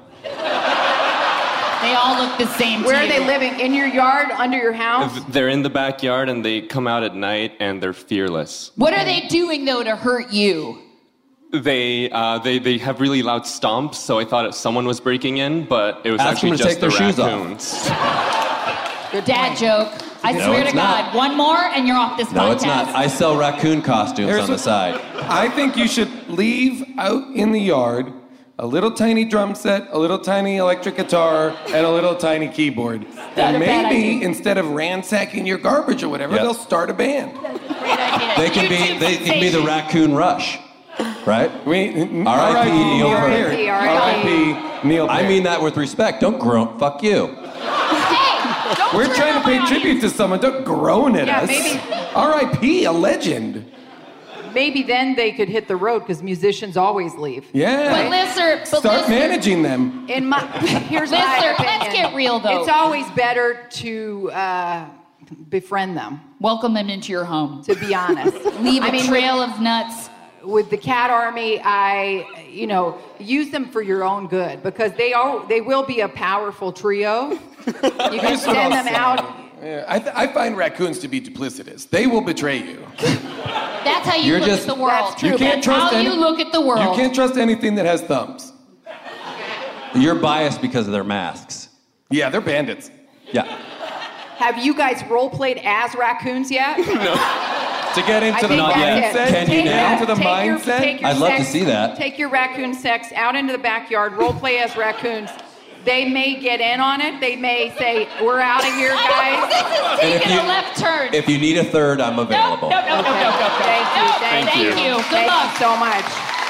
they all look the same to Where are you? they living? In your yard? Under your house? They're in the backyard, and they come out at night, and they're fearless. What are they doing though to hurt you? They uh, they they have really loud stomps, so I thought someone was breaking in, but it was Ask actually them to just take their the shoes off. raccoons. Good dad joke. I No, swear it's to not. God. One more and you're off this podcast. No, it's not. I sell raccoon costumes Here's on the what- side. I think you should leave out in the yard a little tiny drum set, a little tiny electric guitar, and a little tiny keyboard. Not And a bad maybe idea. instead of ransacking your garbage or whatever, Yep. they'll start a band. Great idea. They can be YouTube they can be the sensation. Raccoon Rush, right? We, R I P Neil Peart. Peart. R I P Neil I Peart. mean that with respect. Don't groan. Fuck you. Hey, don't We're turn trying to pay around. tribute to someone. Don't groan at Yeah, us. maybe- R I P, a legend. Maybe then they could hit the road because musicians always leave. Yeah. But listen, but Start listen. managing them. In my, here's my Listener, opinion. let's get real, though. It's always better to uh, befriend them. Welcome them into your home. To be honest, Leave a I mean, trail of nuts. With the cat army, I, you know, use them for your own good because they are they will be a powerful trio. You can Here's what send I'll them say. out. Yeah, I, th- I find raccoons to be duplicitous. They will betray you. That's how you You're look just- at the world. That's true. You can't That's trust how any- you look at the world. You can't trust anything that has thumbs. You're biased because of their masks. Yeah, they're bandits. Yeah. Have you guys role played as raccoons yet? To get I into the think Not that's yet. it. Can you Take now? that- Into the take your- mindset? take your I'd love to sex- see that. Take your raccoon sex out into the backyard, role play as raccoons. They may get in on it. They may say, "We're out of here, guys." This is And if taking you- a left turn. If you need a third, I'm no, available. no, no, no, no, no, no. Thank you, No, thank thank you. you. Good Thank luck. you so much.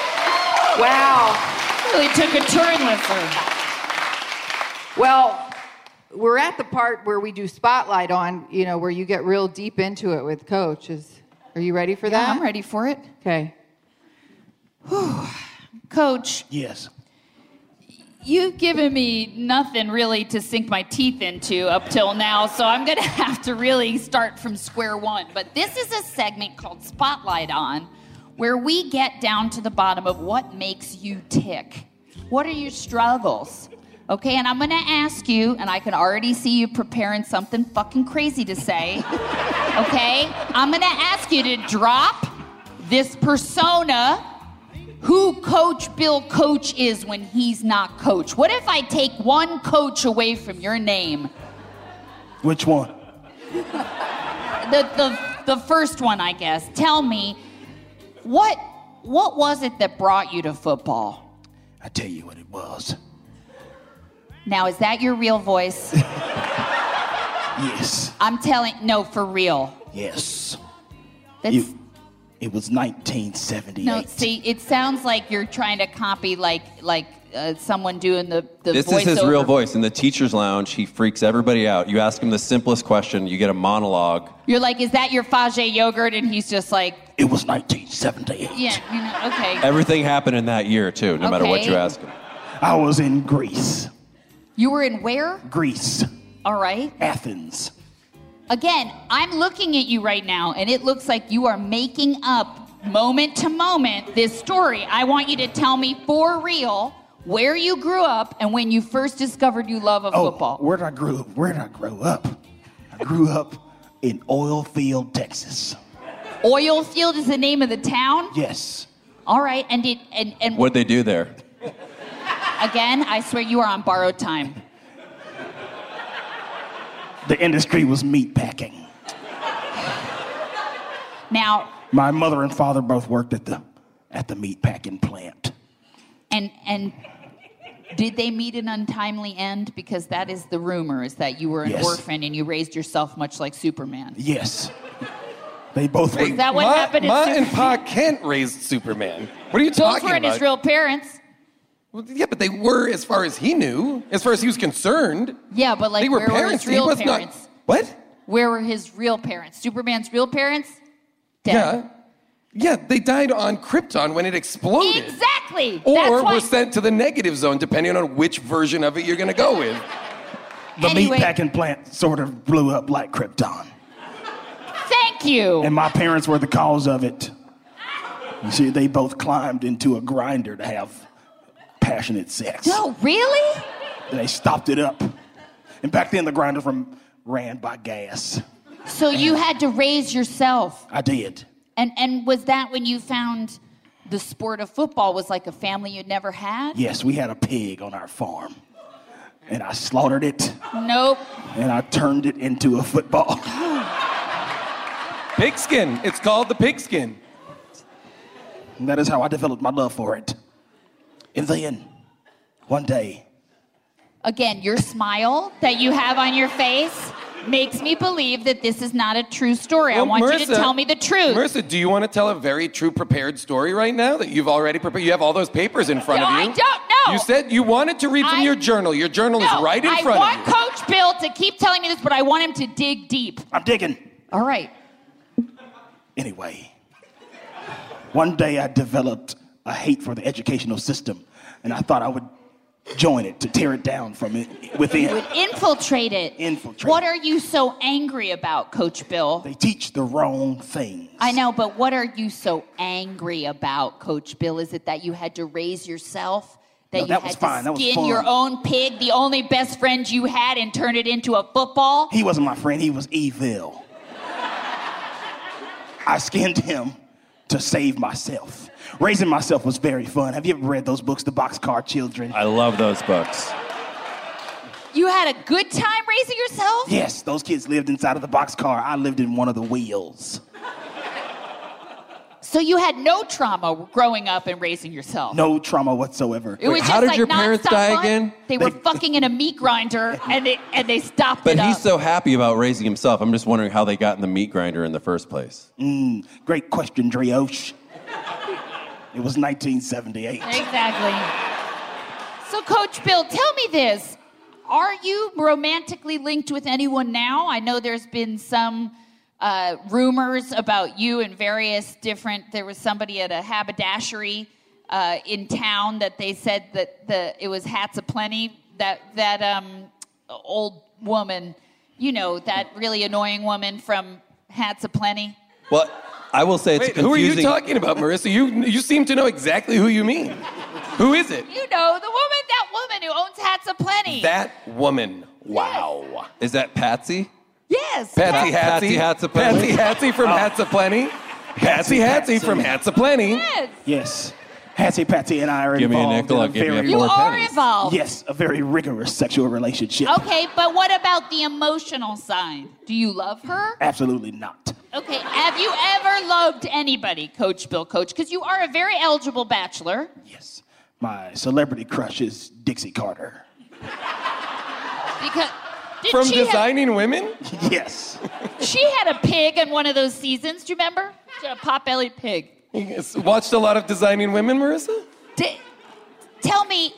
Wow. Really took a turn with her. Well, we're at the part where we do spotlight on, you know, where you get real deep into it with Coach. Is, are you ready for Yeah, that? I'm ready for it. Okay. Coach, Yes. you've given me nothing really to sink my teeth into up till now, so I'm going to have to really start from square one. But this is a segment called Spotlight On, where we get down to the bottom of what makes you tick. What are your struggles? Okay, and I'm going to ask you, and I can already see you preparing something fucking crazy to say. Okay? I'm going to ask you to drop this persona who Coach Bill Coach is when he's not Coach. What if I take one coach away from your name? Which one? The the the first one, I guess. Tell me, what what was it that brought you to football? I tell you what it was. Now, is that your real voice? Yes. I'm telling, no, for real. Yes. That's, You- it was nineteen seventy-eight. no, see, it sounds like you're trying to copy like like uh, someone doing the the This voiceover. is his real voice. In the teacher's lounge, he freaks everybody out. You ask him the simplest question, you get a monologue. You're like, is that your Fage yogurt? And he's just like, It was nineteen seventy-eight. yeah, you know, okay. Everything happened in that year, too, no matter what Okay. you ask him. I was in Greece. You were in where? Greece. All right. Athens. Again, I'm looking at you right now, and it looks like you are making up moment to moment this story. I want you to tell me for real where you grew up and when you first discovered you love of Oh, football. where did I grow up? Where did I grow up? I grew up in Oilfield, Texas. Oilfield is the name of the town? Yes. All right, and did and and What'd they do there? again, I swear you are on borrowed time. The industry was meat packing. Now, My mother and father both worked at the at the meat packing plant. and and did they meet an untimely end? Because that is the rumor, is that you were an Yes. orphan and you raised yourself much like Superman. Yes. They both were. Is that what Ma, happened in Ma Superman? and Pa Kent raised Superman. What are you Those talking weren't about? his real parents. Well, yeah, but they were as far as he knew, as far as he was concerned. Yeah, but like they were where parents. were his real he was parents? not. What? Where were his real parents? Superman's real parents? Dead. Yeah. Yeah, they died on Krypton when it exploded. Exactly. Or That's why. were sent to the negative zone, depending on which version of it you're going to go with. The Anyway. meat packing plant sort of blew up like Krypton. Thank you. And my parents were the cause of it. You see, they both climbed into a grinder to have passionate sex. No, really? And they stopped it up. And back then, the grinders were ran by gas. So you had to raise yourself. I did. And and was that when you found the sport of football was like a family you'd never had? Yes, we had a pig on our farm. And I slaughtered it, Nope. and I turned it into a football. Pigskin. It's called the pigskin. And that is how I developed my love for it. And then, one day, Again, your smile that you have on your face makes me believe that this is not a true story. I Well, want you to Marissa- tell me the truth. Marissa, do you want to tell a very true prepared story right now that you've already prepared? You have all those papers in front No, of you. I don't know. You said you wanted to read from I- your journal. Your journal No, is right in I front want of you. Coach Bill to keep telling me this, but I want him to dig deep. I'm digging. All right. Anyway, one day I developed a hate for the educational system, and I thought I would join it to tear it down from it within. Would infiltrate it. Infiltrate. What are you so angry about, Coach Bill? They teach the wrong thing. I know, but what are you so angry about, Coach Bill? Is it that you had to raise yourself? That No, you that had was to fine. That was skin fun. your own pig, the only best friend you had, and turn it into a football? He wasn't my friend, he was evil. I skinned him to save myself. Raising myself was very fun. Have you ever read those books, The Boxcar Children? I love those books. You had a good time raising yourself? Yes, those kids lived inside of the boxcar. I lived in one of the wheels. So you had no trauma growing up and raising yourself? No trauma whatsoever. It was how just did like your parents nonstop die fun? again? They were They- fucking in a meat grinder and they and they stopped But it he's up. so happy about raising himself. I'm just wondering how they got in the meat grinder in the first place. Mm, great question, Drioche. It was nineteen seventy-eight. Exactly. So, Coach Bill, tell me this. Are you romantically linked with anyone now? I know there's been some uh, rumors about you and various different... There was somebody at a haberdashery uh, in town that they said that the it was Hats Aplenty, that, that um, old woman, you know, that really annoying woman from Hats Aplenty. Well, I will say it's Wait, who are confusing. you talking about, Marissa? You you seem to know exactly who you mean. Who is it? You know, the woman, that woman who owns Hats Aplenty. That woman. Wow. Is that Patsy? Yes. Patsy Pat- Hatsy. Patsy Hats Aplenty? Patsy Hatsy from Hats Aplenty. Patsy Hatsy from Hats Aplenty. Yes. Yes. Hatsy Patsy and I are Give me a involved nickel, in I'll a give you a very... You Four are pennies. involved. Yes, a very rigorous sexual relationship. Okay, but what about the emotional side? Do you love her? Absolutely not. Okay, have you ever loved anybody, Coach Bill Coach? Because you are a very eligible bachelor. Yes. My celebrity crush is Dixie Carter. Because Did From she have- Designing Women? Yes. She had a pig in one of those seasons. Do you remember? She had a pot-bellied pig. You watched a lot of Designing Women, Marissa? D- tell me,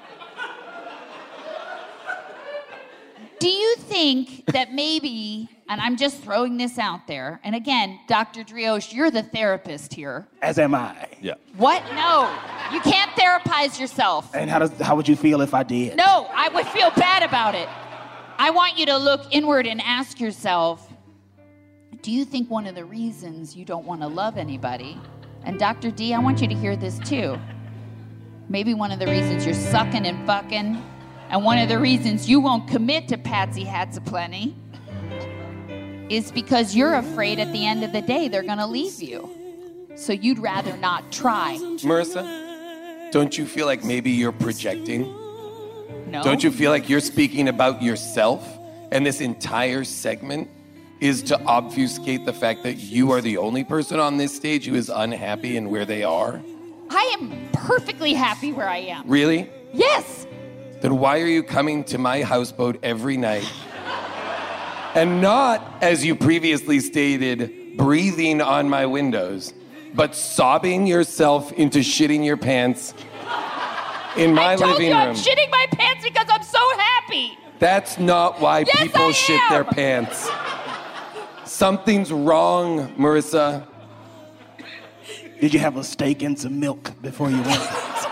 do you think that maybe, and I'm just throwing this out there, and again, Doctor Drioche, you're the therapist here. As am I. Yeah. What? No, you can't therapize yourself. And how does how would you feel if I did? No, I would feel bad about it. I want you to look inward and ask yourself, do you think one of the reasons you don't want to love anybody, and Doctor D, I want you to hear this too, maybe one of the reasons you're sucking and fucking, and one of the reasons you won't commit to Patsy Hatzaplenty is because you're afraid at the end of the day they're going to leave you. So you'd rather not try. Marissa, don't you feel like maybe you're projecting? No. Don't you feel like you're speaking about yourself, and this entire segment is to obfuscate the fact that you are the only person on this stage who is unhappy in where they are? I am perfectly happy where I am. Really? Yes. Then why are you coming to my houseboat every night? And not, as you previously stated, breathing on my windows, but sobbing yourself into shitting your pants in my I told living you room. I'm shitting my pants because I'm so happy. That's not why Yes, people I shit am. their pants. Something's wrong, Marissa. Did you have a steak and some milk before you went?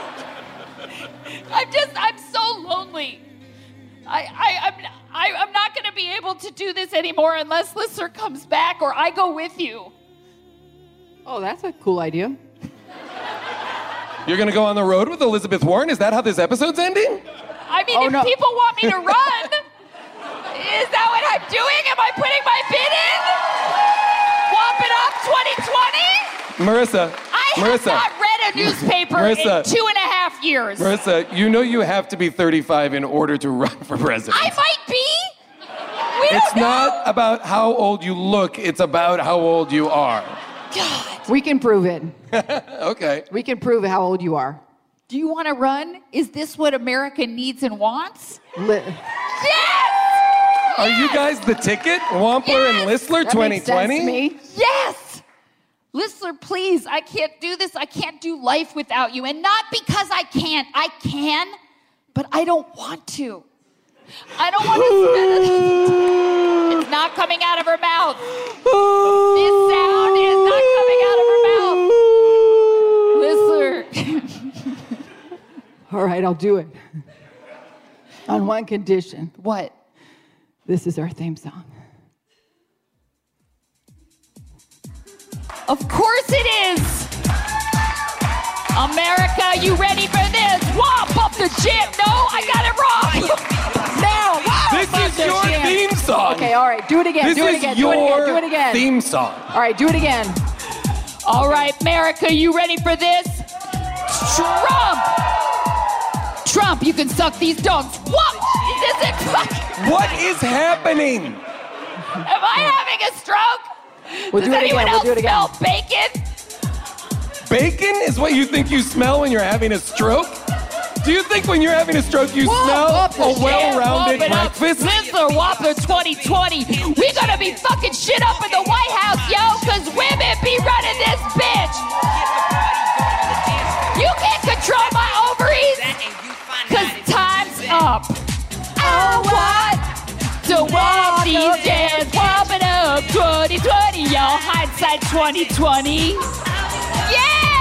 I'm just, I'm so lonely. I, I, I'm, I, I'm not going to be able to do this anymore unless Lister comes back or I go with you. Oh, that's a cool idea. You're gonna go on the road with Elizabeth Warren? Is that how this episode's ending? I mean, Oh, if no. people want me to run, is that what I'm doing? Am I putting my bid in? Whop it up twenty twenty? Marissa, I have Marissa, not read a newspaper Marissa. in two and a half years. Marissa, you know you have to be thirty-five in order to run for president. I might be. We It's don't know. not about how old you look, it's about how old you are. God. We can prove it. Okay. We can prove how old you are. Do you want to run? Is this what America needs and wants? Li- Yes! Are you guys the ticket? Wampler and Listler that twenty makes sense twenty? to me. Yes! Listler, please, I can't do this. I can't do life without you. And not because I can't. I can, but I don't want to. I don't want to. It's not coming out of her mouth. This sound is not coming out of her mouth. Listler. All right, I'll do it. On one condition. What? This is our theme song. Of course it is. America, you ready for this? Whop up the jam. No, I got it wrong. Now, whop This up is the your jam. theme song. Okay, all right, do it again. This do it is again. your do it again. Do it again. theme song. All right, do it again. All right, America, you ready for this? Trump. Trump, you can suck these dogs. What? Is this it? What is happening? Am I having a stroke? We'll Does do it anyone again. We'll else do it again. smell bacon? Bacon is what you think you smell when you're having a stroke? Do you think when you're having a stroke you Whoop smell up the a shit, well-rounded whoop it up. breakfast? Lister Whopper twenty twenty. We gonna be fucking shit up in the White House, yo, cause women be running this bitch. You can't control my ovaries, cause time's up. I want to walk these jams, whop it up twenty twenty, y'all. Hindsight twenty twenty. Yeah!